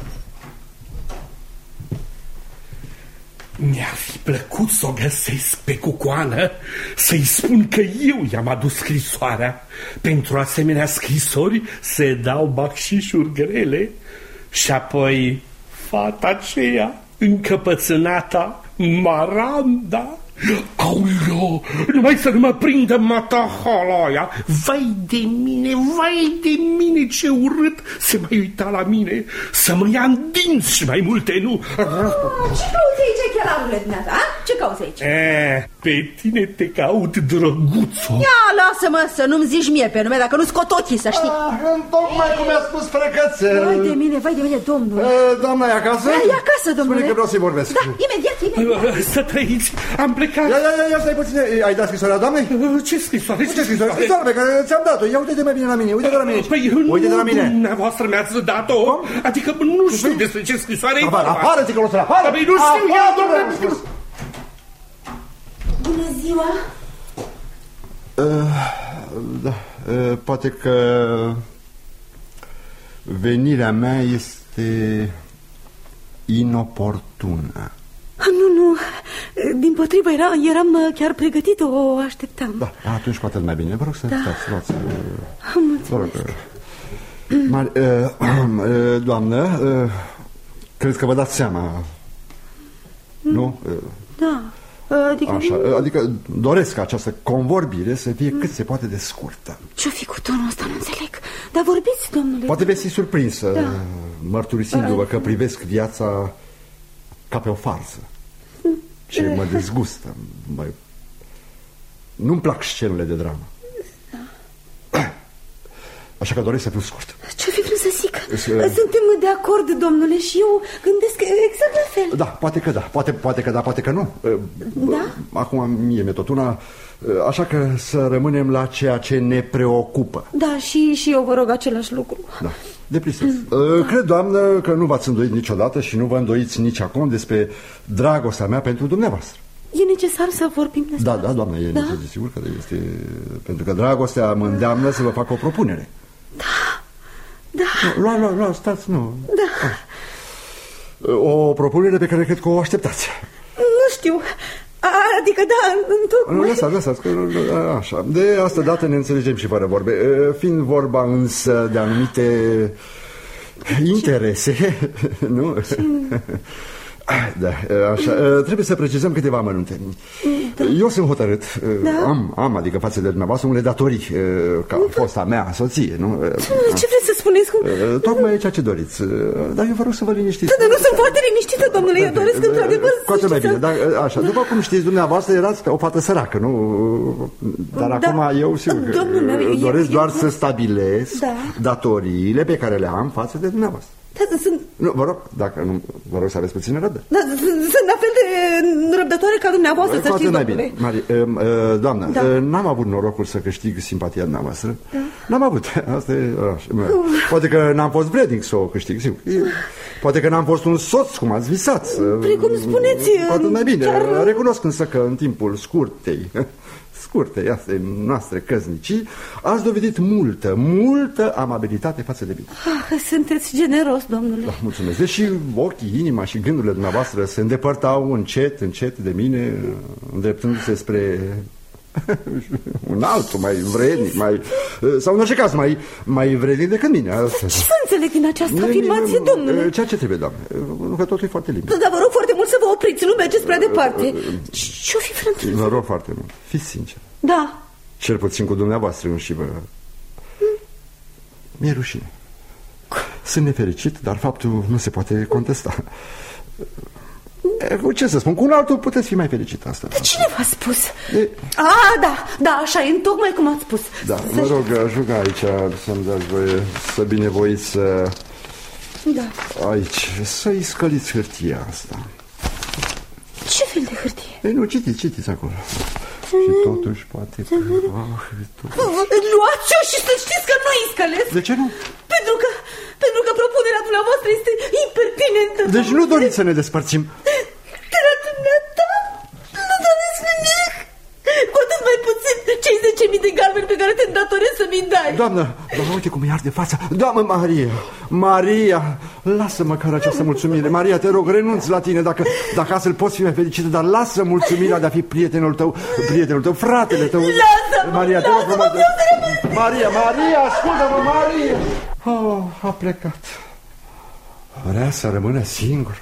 Mi-ar fi plăcut să o găsesc pe Cucoană, să-i spun că eu i-am adus scrisoarea. Pentru asemenea scrisori se dau bacșișuri grele. Și apoi fata aceea, încăpățânata, Maranda. Aoleo, numai să nu mă prindă matahala aia. Vai de mine, ce urât se mai uita la mine, să mă ia în dinți și mai multe nu. Ce cauți aici, chelarule dumneata? Ce cauți aici? Pe tine te caut, drăguțo. Ia, lasă-mă să nu-mi zici mie pe nume, dacă nu scot ochii, să știi. Tocmai cum mi-a spus Frecațel. Vai de mine, domnule. Doamna e acasă? E acasă, domnule. Spune că vreau să-i vorbesc. Da, imediat. Să trăiți, am plecat. Ia, stai puțin. Ai dat scrisoarea doamnei? Ce scrisoare? Scrisoarea pe care ți-am dat-o. Ia uite-te mai bine la mine, uite-te la mine. Uite de la mine. Dumneavoastră mi-ați dat-o? Adică nu știu despre ce scrisoare e. Afară, țicălosul, afară. Nu știu, ia, domnule. Bună ziua. Da, poate că venirea mea este inoportună. Nu, dimpotrivă, eram chiar pregătit, o așteptam. Da, atunci cu atât mai bine. Vă rog să stați, luați. Mulțumesc. Doamnă, cred că vă dați seama, nu? Da. Adică doresc ca această convorbire să fie cât se poate de scurtă. Ce-o fi cu tonul ăsta, nu înțeleg. Dar vorbiți, domnule. Poate veți fi surprinsă, mărturisindu-vă că privesc viața ca pe o farsă. Ce mă dezgustă. Nu-mi plac scenele de dramă. Așa că doresc să fiu scurt. Ce-o fi vrut să zic? Suntem de acord, domnule, și eu gândesc exact la fel. Da, poate că da, poate că da, poate că nu. Da? Acum mie mi-e tot una. Așa că să rămânem la ceea ce ne preocupă. Da, și eu vă rog același lucru. Da, deplisez. Cred, doamnă, că nu v-ați îndoit niciodată și nu vă îndoiți nici acum despre dragostea mea pentru dumneavoastră. E necesar să vorbim despre asta? Da, doamnă, e necesar, sigur că este. Pentru că dragostea mă îndeamnă să vă fac o propunere. Da. Lua, stați, nu. Da. O propunere pe care cred că o așteptați. Nu știu. Adică întocmai. Lăsați, așa. De asta dată ne înțelegem și fără vorbe. Fiind vorba însă de anumite interese, nu? Da, așa. Trebuie să precizăm câteva amănunte. Eu sunt hotărât, am, adică față de dumneavoastră, unele datorii, ca fosta mea soție, nu? Ce vreți să spuneți? Tocmai ceea ce doriți. Dar eu vă rog să vă liniștiți. Dar nu sunt foarte liniștită, domnule, eu doresc într-adevăr să... Cu atât mai bine, dar așa, după cum știți, dumneavoastră erați o fată săracă, nu? Dar acum eu sigur că doresc doar să stabilesc datoriile pe care le am față de dumneavoastră. Nu, vă rog, dacă nu, vă rog să aveți puțină răbdare. Sunt la fel de răbdătoare ca dumneavoastră, să știți, domnule. Doamnă, n-am avut norocul să câștig simpatia dumneavoastră. N-am avut, asta e așa. Poate că n-am fost vrednic să o câștig, sigur. Poate că n-am fost un soț, cum ați visat. Precum spuneți. Poate mai bine, recunosc însă că în timpul scurtei astea noastre căsnicii, ați dovedit multă amabilitate față de mine. Sunteți generos, domnule. Da, mulțumesc. Deși ochii, inima și gândurile dumneavoastră se îndepărtau încet de mine, îndreptându-se spre un altul mai vrednic, sau în orice caz mai vrednic decât mine. Ce să înțeleg din această afirmație, domnule? Ceea ce trebuie, doamne, că totul e foarte limpede. Dar vă rog foarte mult să vă opriți, nu mergeți prea departe. Ce-o fi vrând? Vă rog foarte mult, fiți sincer. Da. Cel puțin cu dumneavoastră și vă... Mi-e rușine. Sunt nefericit, dar faptul nu se poate contesta. Ce să spun, cu un altul puteți fi mai fericit asta. De cine v-a spus? Da, așa e, tocmai cum ați spus. Da, mă rog, ajung aici să-mi dați voie să binevoiți să... Da. Aici, să-i scăliți hârtia asta. Ce fel de hârtie? Nu, citiți acolo. Și totuși poate că... Luați-o și să știți că nu-i scălesc. De ce nu? Pentru că propunerea dumneavoastră este impertinentă. Deci nu doriți să ne despărțim. Dar dumneata nu doresc nimic. Cu atât mai puțin cei 10.000 de galbeni pe care te îndatorezi să mi-i dai. Doamnă, uite cum îi arde fața. Doamnă Maria, lasă măcar această mulțumire. Maria, te rog, renunți la tine dacă astfel poți fi mai fericită, dar lasă mulțumirea de a fi prietenul tău, fratele tău. Lasă-mă, Maria, lasă-mă, Maria, ascultă-mă, Maria. A plecat. Vrea să rămână singur.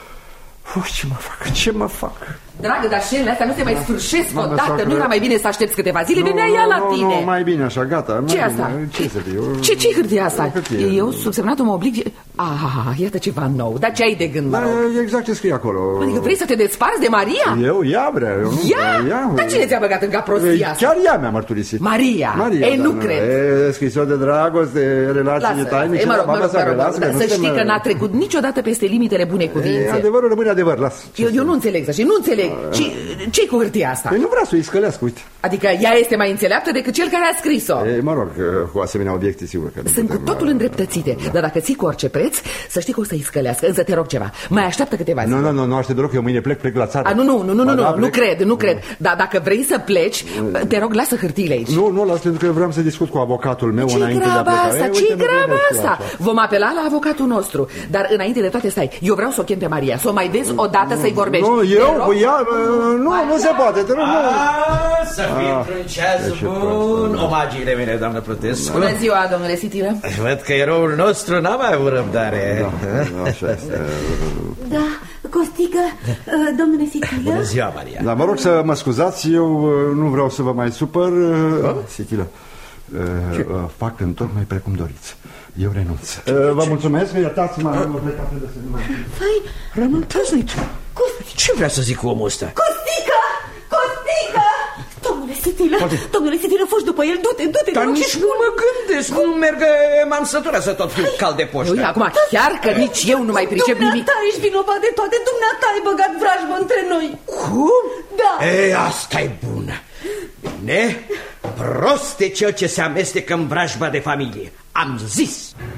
Ce mă fac? Dragă, dar scenele astea nu se mai sfârșesc odată. Nu era mai bine să aștepți câteva zile? Venea ea la tine. Nu, mai bine așa, gata. Ce asta? Ce să fiu? Ce-i hârtia asta? Eu, subsemnatul, mă oblig... Iată ceva nou. Dar ce ai de gând, mă rog? Exact ce scrie acolo. Adică vrei să te desparți de Maria? Ea vrea. Ea? Dar cine ți-a băgat în cap prostia asta? Chiar ea mi-a mărturisit. Maria? Ei, nu cred. Scrisori de dragoste, relații tainice. Mă rog, să știi că n-a trecut niciodată peste limitele bunei cuvințe. Adevărul rămâne adevăr, las. Eu nu înțeleg așa, nu înțeleg. Ce-i cu hârtia asta? Păi nu vrea să o scălească, uite. Adică ea este mai înțeleaptă decât cel care a scris-o. Mă rog, cu asemenea obiecte, sigur că... Sunt cu totul îndreptățite, dar dacă ții cu orice preț, să știi că o să-i scălească. Însă te rog ceva, mai așteaptă câteva zile. Nu, aștept deloc, eu mâine plec la țară. Nu cred. Dar dacă vrei să pleci, te rog, lasă hârtiile aici. Nu, las, pentru că vreau să discut cu avocatul meu înainte de a pleca. Ce-i graba asta? Vom apela la avocatul nostru. Dar înainte de toate, stai, eu vreau să o chem pe Maria, să o mai vezi odată să-i vorbești. Nu se poate, te rog, nu. Să fii într-un ceas bun. Omagiile mele, doamnă Plutescu. Bună ziua, domnule Sitilă. Văd că eroul nostru n-a mai avut răbdare. Da, așa este. Da, Costică, domnule Sitilă. Bună ziua, Maria. Dar mă rog să mă scuzați, eu nu vreau să vă mai supăr, Sitilă. Fac întocmai precum doriți. Eu renunț. Vă mulțumesc, iertați-mă. Vai, rămân trăznit. Ce vrea să zic cu omul ăsta? Costică! Costică! Domnule Sitilă, fugi după el, du-te. Dar nici nu mă gândesc, nu merg, m-am săturat să tot fiu cal de poștă. Uite, acum chiar că nici eu nu mai pricep nimic. Dumneata ești vinovat de toate, dumneata ai băgat vrajbă între noi. Cum? Da. Ei, asta e bună. Bine, prost e cel ce se amestecă în vrajba de familie. Am zis.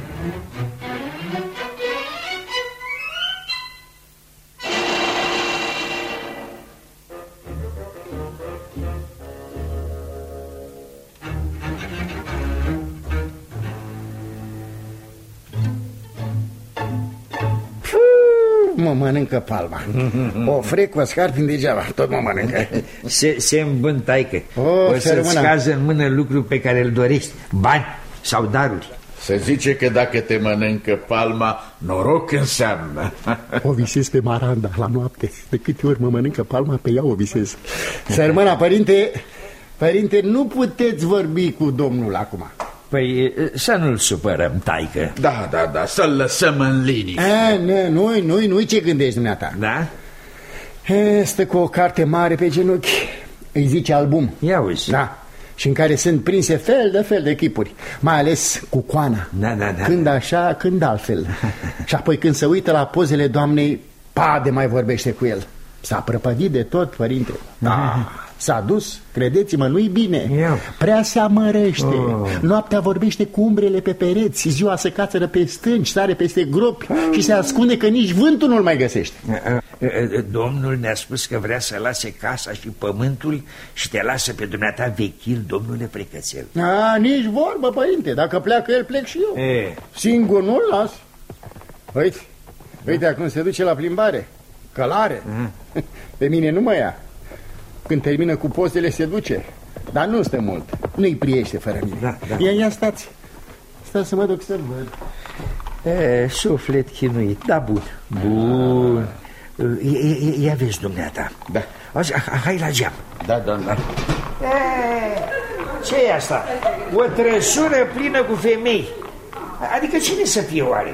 Mă mănâncă palma. O frec cu scarpin degeaba, tot mă mănâncă. Se îmbântaică. O să-ți cază în mână lucru pe care îl dorești, bani sau daruri. Se zice că dacă te mănâncă palma, noroc înseamnă. O visez pe Maranda la noapte. De câte ori mă mănâncă palma, pe ea o visez. Sărmâna, părinte, nu puteți vorbi cu domnul acum. Păi să nu-l supărăm, taică. Da, să-l lăsăm în liniște. Nu-i ce gândești dumneata. Da? Stă cu o carte mare pe genunchi. Îi zice album. Ia uzi. Da. Și în care sunt prinse fel de chipuri. Mai ales cu coana. Da. Când așa, când altfel. Și apoi când se uită la pozele doamnei, de mai vorbește cu el. S-a prăpădit de tot, părinte. Da. S-a dus, credeți-mă, nu-i bine. Prea se amărește. Noaptea vorbește cu umbrele pe pereți, ziua se cațără pe stânci, sare peste gropi și se ascunde că nici vântul nu-l mai găsește. Domnul ne-a spus că vrea să lase casa și pământul și te lasă pe dumneata vechil, domnule Precățel. Nici vorbă, părinte. Dacă pleacă el, plec și eu. Singur nu-l las. Uite acum se duce la plimbare. Călare. Pe mine nu mă ia. Când termină cu pozele se duce. Dar nu stă mult. Nu-i priește fără mine. Da. Ia stați. Stați să mă duc să-l văd. Suflet chinuit. Da, bun. Ia vezi dumneata. Da. Hai la geam. Da. Ce e asta? O trăsură plină cu femei. Adică cine să fie oare?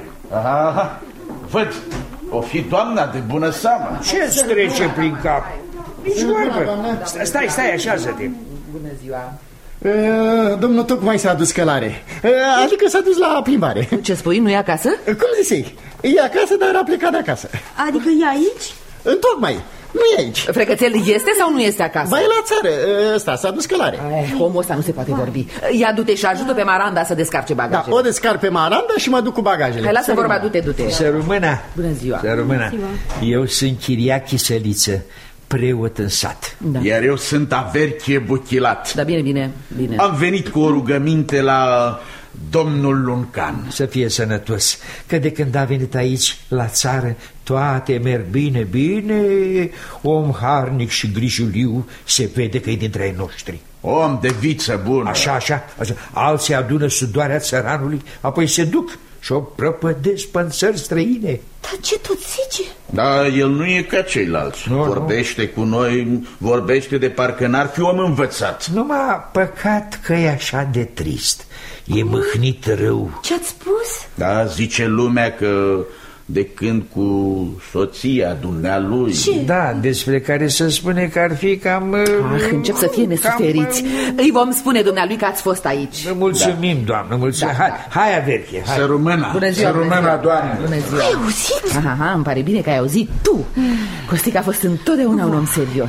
Văd. O fi doamna de bună seamă. Ce-ți trece prin cap? Nici vorbă. Stai, așează-te. Bună ziua. Domnul tocmai s-a dus călare. Adică s-a dus la plimbare. Ce spui, nu e acasă? Cum zisei? E acasă, dar a plecat de acasă. Adică e aici? Întocmai. Nu e aici. Frecățel este sau nu este acasă? Ba, e la țară. Ăsta s-a dus călare. Omul ăsta nu se poate vorbi. Ia du-te și ajută pe Maranda să descarce bagajele. Da, o descarc pe Maranda și mă duc cu bagajele. Hai, lasă vorba, du-te. Să rămână. Bună ziua. Să rămână. Eu sunt Chiriac Chisăliță, preot în sat. Da. Iar eu sunt Averchie Buchilat. Da, bine. Am venit cu o rugăminte la domnul Luncan. Să fie sănătos, că de când a venit aici la țară toate merg bine. Om harnic și grijuliu, se vede că e dintre ai noștri. Om de viță bună. Așa. Alții adună sudoarea țăranului, apoi se duc și o prăpădesc pe țări străine. Dar ce tot zice? Da, el nu e ca ceilalți. Vorbește cu noi, vorbește de parcă n-ar fi om învățat. Numai păcat că e așa de trist. E mâhnit rău. Ce-ați spus? Da, zice lumea că de când cu soția dumnealui. Ce? Da, despre care se spune că ar fi cam... încep să fie nesuferiți. Îi vom spune dumnealui că ați fost aici. Mulțumim, doamnă, mulțumim. Hai, Averchie, hai. Să rămână. Bună ziua, doamnă. Bună ziua. Ai auzit? Îmi pare bine că ai auzit tu. Costic a fost întotdeauna un om serios.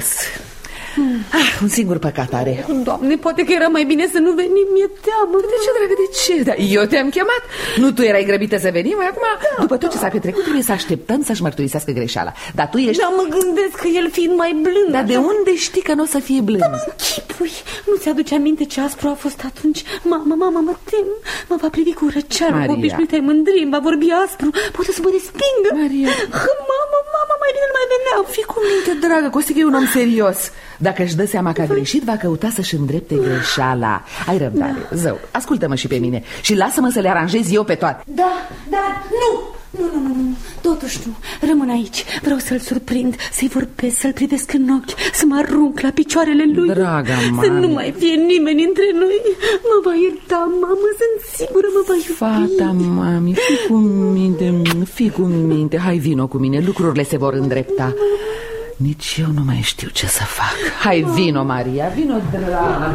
Un singur păcat are. Doamne, poate că era mai bine să nu venim, mi-e teamă. De ce, dragă, de ce? Da, eu te-am chemat. Nu tu erai grăbită să venim? Acum, după tot ce s-a petrecut, trebuie să așteptăm să-și mărturisească greșeala. Dar tu ești... Da, mă gândesc că el fiind mai blând. Dar de unde știi că nu o să fie blând? Da, mă închipui. Nu ți-aduce aminte ce aspru a fost atunci? Mama, mă tem. Mă va privi cu răceală, cu obișnuită mândrie, îmi va vorbi aspru. Poate să mă respingă. Maria. Mama, mai bine nu mai veneau. Fii cu minte, dragă, Costică e un om serios. Dacă își dă seama că a greșit, va căuta să-și îndrepte greșeala. Ai răbdare, zău, ascultă-mă și pe mine și lasă-mă să le aranjez eu pe toate. Da, nu. Totuși nu, rămân aici. Vreau să-l surprind, să-i vorbesc, să-l privesc în ochi, să mă arunc la picioarele lui. Draga mami, să nu mai fie nimeni între noi. Mă va ierta, mamă, sunt sigură, mă va iubi. Fata, mami, fii cu minte. Hai, vino cu mine, lucrurile se vor îndrepta. Nici eu nu mai știu ce să fac. Hai, vino, Maria, vino, draga.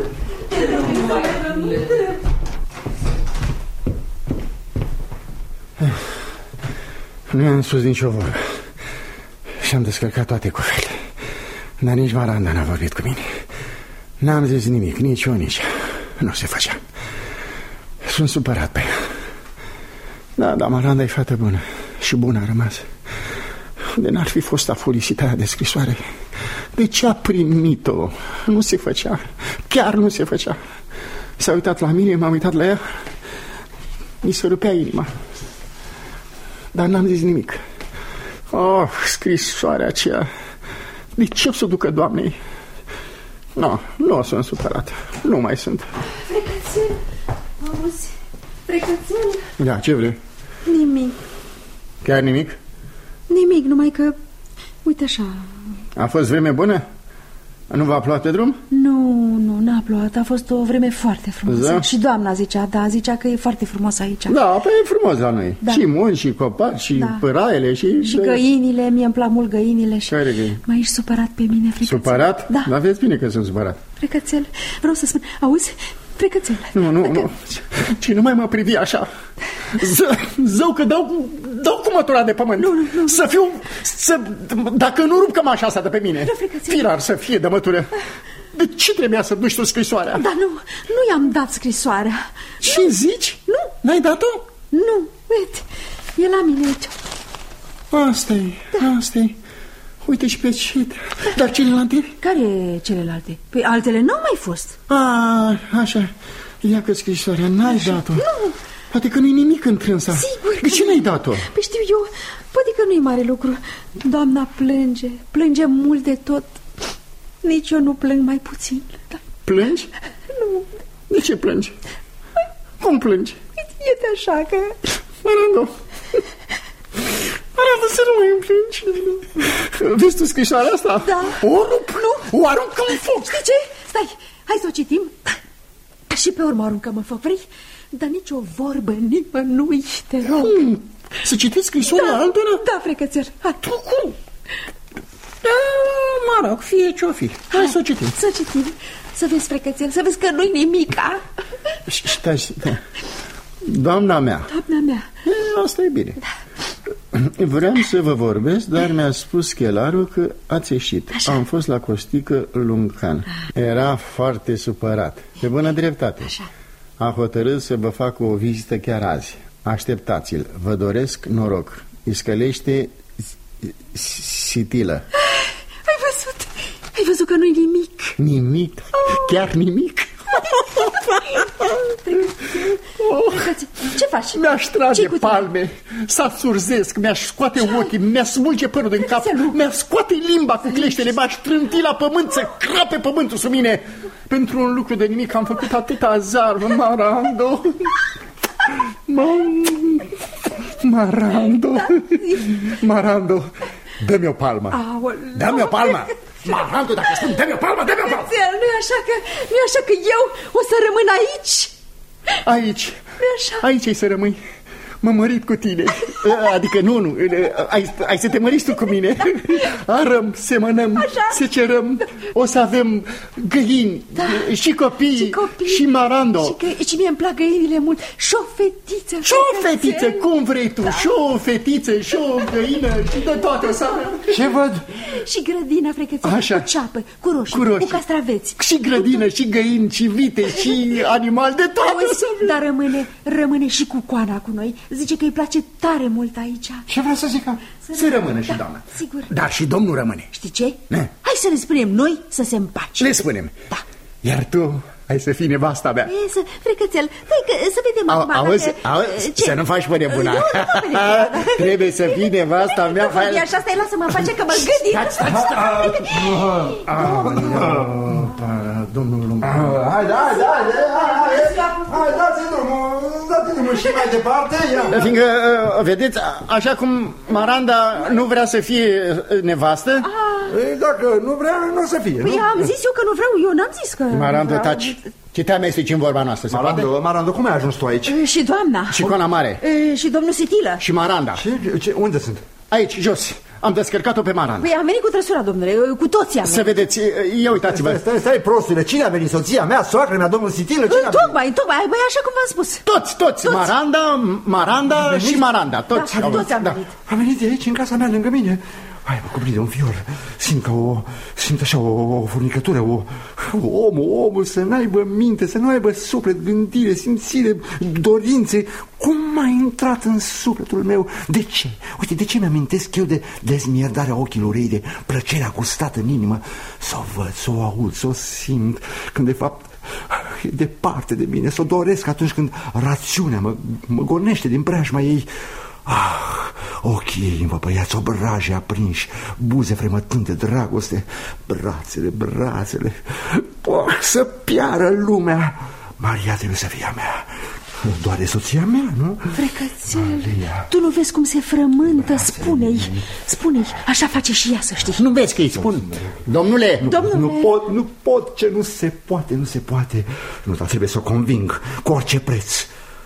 Nu i-am spus nicio vorbă și am descărcat toate cufetele. Dar nici Maranda n-a vorbit cu mine. N-am zis nimic, nici eu, nici ea. Nu se făcea. Sunt supărat pe ea. Da, Maranda e fată bună. Și bună a rămas. De n-ar fi fost afurisita de scrisoare. De ce a primit-o? Nu se făcea. Chiar nu se făcea. S-a uitat la mine, m-am uitat la ea. Mi se rupea inima. Dar n-am zis nimic. Oh, scrisoarea aceea. De ce o să ducă Doamnei? Nu sunt supărat. Nu mai sunt. Frecățel, auzi? Frecățel? Da, ce vrei? Nimic. Chiar nimic? Nimic, numai că... Uite așa... A fost vreme bună? Nu v-a plouat pe drum? Nu, n-a plouat. A fost o vreme foarte frumoasă. Da? Și doamna zicea că e foarte frumos aici. Da, păi e frumos la noi. Da. Și munci, și copaci, și pâraiele, și găinile. Mie îmi plac mult găinile. Și care găini? mai ești supărat pe mine, Frecățel? Supărat? Da. Dar vezi bine că sunt supărat. Frecățel, vreau să spun... Auzi, Frecățel? Nu. Și nu mai mă privi așa. Zău că dau cu mătura de pământ. Nu. Să fiu... Dacă nu rup cămașa asta de pe mine. Firar să fie de mătură. De ce trebuia să duci tu scrisoarea? Dar nu i-am dat scrisoarea. Ce zici? Nu. N-ai dat-o? Nu, uite, e la mine aici. Asta-i. Uite și pe cete. Dar celelalte? Care celelalte? Păi altele n-au mai fost. Așa. Ia că scrisoarea, n-ai dat-o. Nu. Poate că nu-i nimic întrânsa. Sigur. De ce n-ai dat-o? Păi știu eu, poate că nu-i mare lucru. Doamna plânge mult de tot. Nici eu nu plâng mai puțin. Da. Plângi? Nu. De ce plângi? Cum plângi? E așa că... Marando, să nu mai îmi plângi. Vezi tu scrisoarea asta? Da. O rup, o arunc în foc. Știi ce? Stai, hai să o citim. Și pe urmă aruncăm în foc, vrei? Dar nici o vorbă nimănui, te rog. Să citești scrisoarea altora? Da, Frecățel. Tu cum? Mă rog, fie ce-o fi. Hai să o citim. Să citim. Să vezi, Frecățel, să vezi că nu-i nimica. Stai. Doamna mea. Asta e bine. Vreau să vă vorbesc, dar mi-a spus chelarul că ați ieșit. Așa. Am fost la Costică Luncan. Era foarte supărat. Pe bună dreptate. Așa. A hotărât să vă fac o vizită chiar azi. Așteptați-l. Vă doresc noroc. Iscălește Sitilă. Ai văzut că nu-i nimic? Nimic? Chiar nimic? Ce faci? Mi-aș trage palme, să surzesc, mi-aș scoate ochii, mi-aș smulge părul din cap, mi-aș scoate limba cu cleștele, m-aș trânti la pământ, să crape pământul sub mine. Pentru un lucru de nimic am făcut atâta azar, Marando. Marando, dă-mi o palmă. Dă-mi o palmă. Marando, dacă spun, dă-mi o palmă, dă-mi o palmă. Nu-i așa că eu o să rămân aici? Aici ai să rămâi. M-am mărit cu tine. Adică nu, ai să te măriți tu cu mine. Arăm, semănăm, secerăm. O să avem găini, și copii, și Marando. Și mie îmi plac găinile mult. Și o fetiță. Și o fetiță, cum vrei tu. Și o fetiță, și o găină, și de toate o să avem. Ce văd? Și grădina, Frecățel, cu ceapă, cu roșii, cu castraveți. Și grădină, și găini, și vite, și animal, de toate o să avem. Dar rămâne și Cucoana cu noi. Zice că îi place tare mult aici. Ce vreau să zic? Să rămână și doamna. Sigur. Dar și domnul rămâne. Știi ce? Hai să le spunem noi să se împace. Le spunem. Da. Iar tu ai să fii nevasta mea. Frecățel, să vedem acum. Auzi, să nu faci pe nebuna. Trebuie să fii nevasta mea. Așa, stai, lasă-mă în pace că mă gândi. Stai. Domnul Luncan. Hai. mai dați drumul și mai departe. Fiindcă, vedeți, așa cum Maranda nu vrea să fie nevastă. Dacă nu vrea, nu o să fie. Păi am zis eu că nu vreau, eu n-am zis că... Maranda, taci. Ce te amesteci în vorba noastră, se poate? Maranda, cum ai ajuns tu aici? Și doamna. Și Cona Mare. Și domnul Sitilă. Și Maranda. Unde sunt? Aici, jos. Am descărcat-o pe Maranda. Păi am venit cu trăsura, domnule, cu toții am venit. Să vedeți, ia uitați-vă. Stai, prostule, cine a venit? Soția mea, soacră mea, domnul Sitilă? Tocmai, băi, așa cum v-am spus. Toți. Maranda și Maranda, toți. Da, toți am venit. Am venit de aici, în casa mea, lângă mine. Hai, mă cuprinde un fior. Simt așa o furnicătură. Omul să n-aibă minte, să nu aibă suflet, gândire, simțire, dorințe. Cum a intrat în sufletul meu? De ce? Uite, de ce mi-amintesc eu de dezmierdarea ochilor ei, de plăcerea gustată în inimă? Să o văd, să o aud, să o simt, când de fapt e departe de mine. Să o doresc atunci când rațiunea mă gonește din preajma ei. Ochii ei învăpăiați, obraje aprinși, buze fremătând de dragoste, brațele. Să piară lumea. Maria trebuie să fie a mea. Doar e soția mea, nu? Frecățel, tu nu vezi cum se frământă? Spune-i, așa face și ea, să știi. Nu vezi că îi spun? Domnule. Nu pot, ce nu se poate. Nu, dar trebuie să o conving cu orice preț.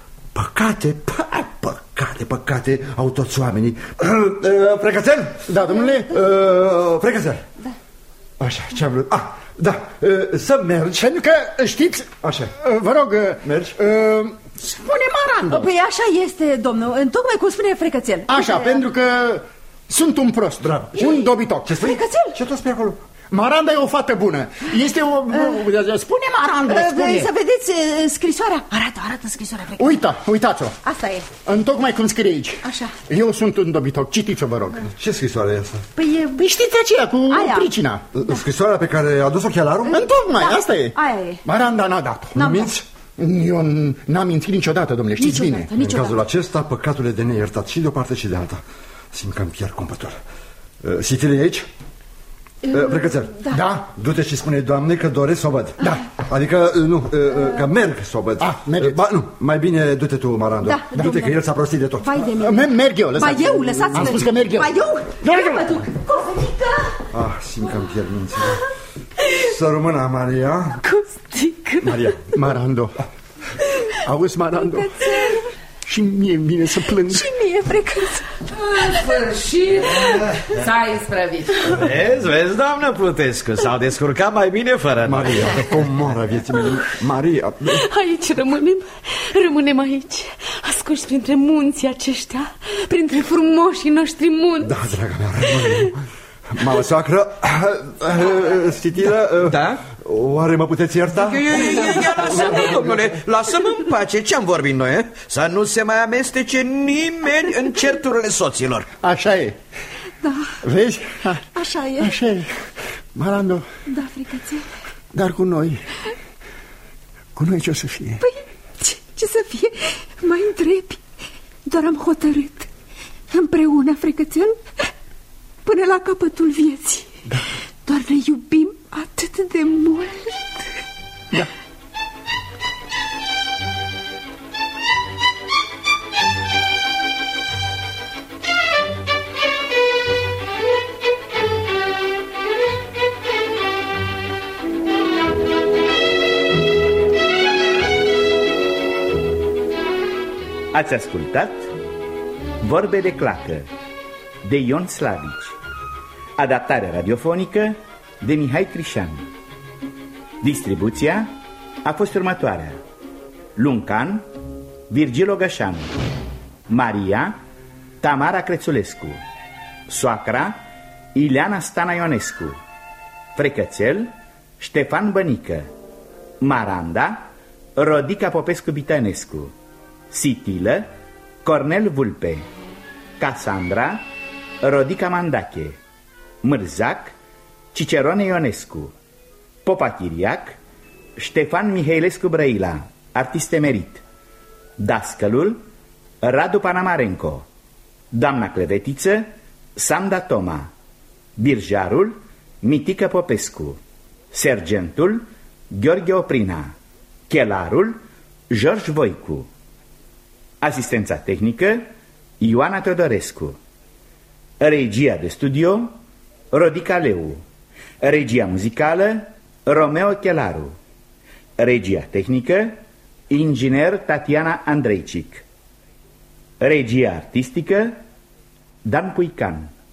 Păcate au toți oamenii. Frecățel? Da, domnule? Frecățel. Da. Așa, ce-am vrut? Da, să mergi. Pentru că, știți, așa. Vă rog, mergi. Spune Maranda. Păi așa este, domnul, tocmai cum spune Frecățel. Așa, pentru că sunt un prost. Bravo. Un dobitoc. Ce spui? Frecățel? Ce tot spui acolo? Maranda e o fată bună. Este o... Spune Maranda, spune. Să vedeți scrisoarea. Arată scrisoarea. Uitați-o. Asta e. Întocmai cum scrie aici. Așa. Eu sunt un dobitoc. Citiți-o, vă rog. Ce scrisoare e asta? Păi știți aceea cu pricina. Scrisoarea pe care a dus-o chelarul? Întocmai, asta e. Aia e. Maranda n-a dat-o. Nu minți? Eu n-am mințit niciodată, domnule, știți bine. În cazul acesta, păcatul e de neiertat și de o parte și de alta. Simt că îmi pierd cumpător. Sitilă e aici? Frecățel, da? Du-te și spune doamnei că doresc să o văd. Da. Adică, că merg să o văd. Nu, mai bine du-te tu, Marando. Du-te că el s-a prostit de tot. Vai de mine. Merg eu, lăsați-mă. Vai eu, lăsați-mă. Am spus că merg eu. Vai eu? Mă duc. Costică. Simt că îmi pierd mințile. Să rămână, Maria. Costică. Maria. Marando. Auzi, Marando? Și mie vine să plâng. Și mie, Frecățel. În sfârșit s-a isprăvit. Vezi, doamnă Plutescu, s-au descurcat mai bine fără Maria, comoara vieții mele. Maria. Aici rămânem aici, ascunși printre munții aceștia, printre frumoșii noștri munți. Da, draga mea, rămânem. Mamă, soacră, Sitilă, da? Oare mă puteți ierta? Lasă-mă, domnule, lasă-mă în pace. Ce-am vorbit noi, Să nu se mai amestece nimeni în certurile soților. Așa e. Da. Vezi? Așa e. Așa e. Marando. Da, Frecățel. Dar cu noi ce o să fie? Păi, ce să fie? Mai întrebi. Doar am hotărât împreună, Frecățel, până la capătul vieții. Da. Doar ne iubim atât de mult. Da. Ați ascultat Vorbe de clacă de Ion Slavici, adaptare radiofonică de Mihai Crișan. Distribuția a fost următoarea: Luncan, Virgil Ogășanu, Maria, Tamara Crețulescu, soacra, Ileana Stana Ionescu, Frecățel, Ștefan Bănică, Maranda, Rodica Popescu Bitănescu, Sitilă, Cornel Vulpe, Casandra, Rodica Mandache, Mârzac, Cicerone Ionescu, Popa Chiriac, Ștefan Mihailescu Brăila, artist emerit, dascălul, Radu Panamarenco, doamna Clevetiță, Sanda Toma, birjarul, Mitică Popescu, sergentul, Gheorghe Oprina, chelarul, George Voicu. Asistența tehnică Ioana Teodorescu. Regia de studio Rodica Leu. Regia muzicală Romeo Chelaru. Regia tehnică inginer Tatiana Andreicic. Regia artistică Dan Puican.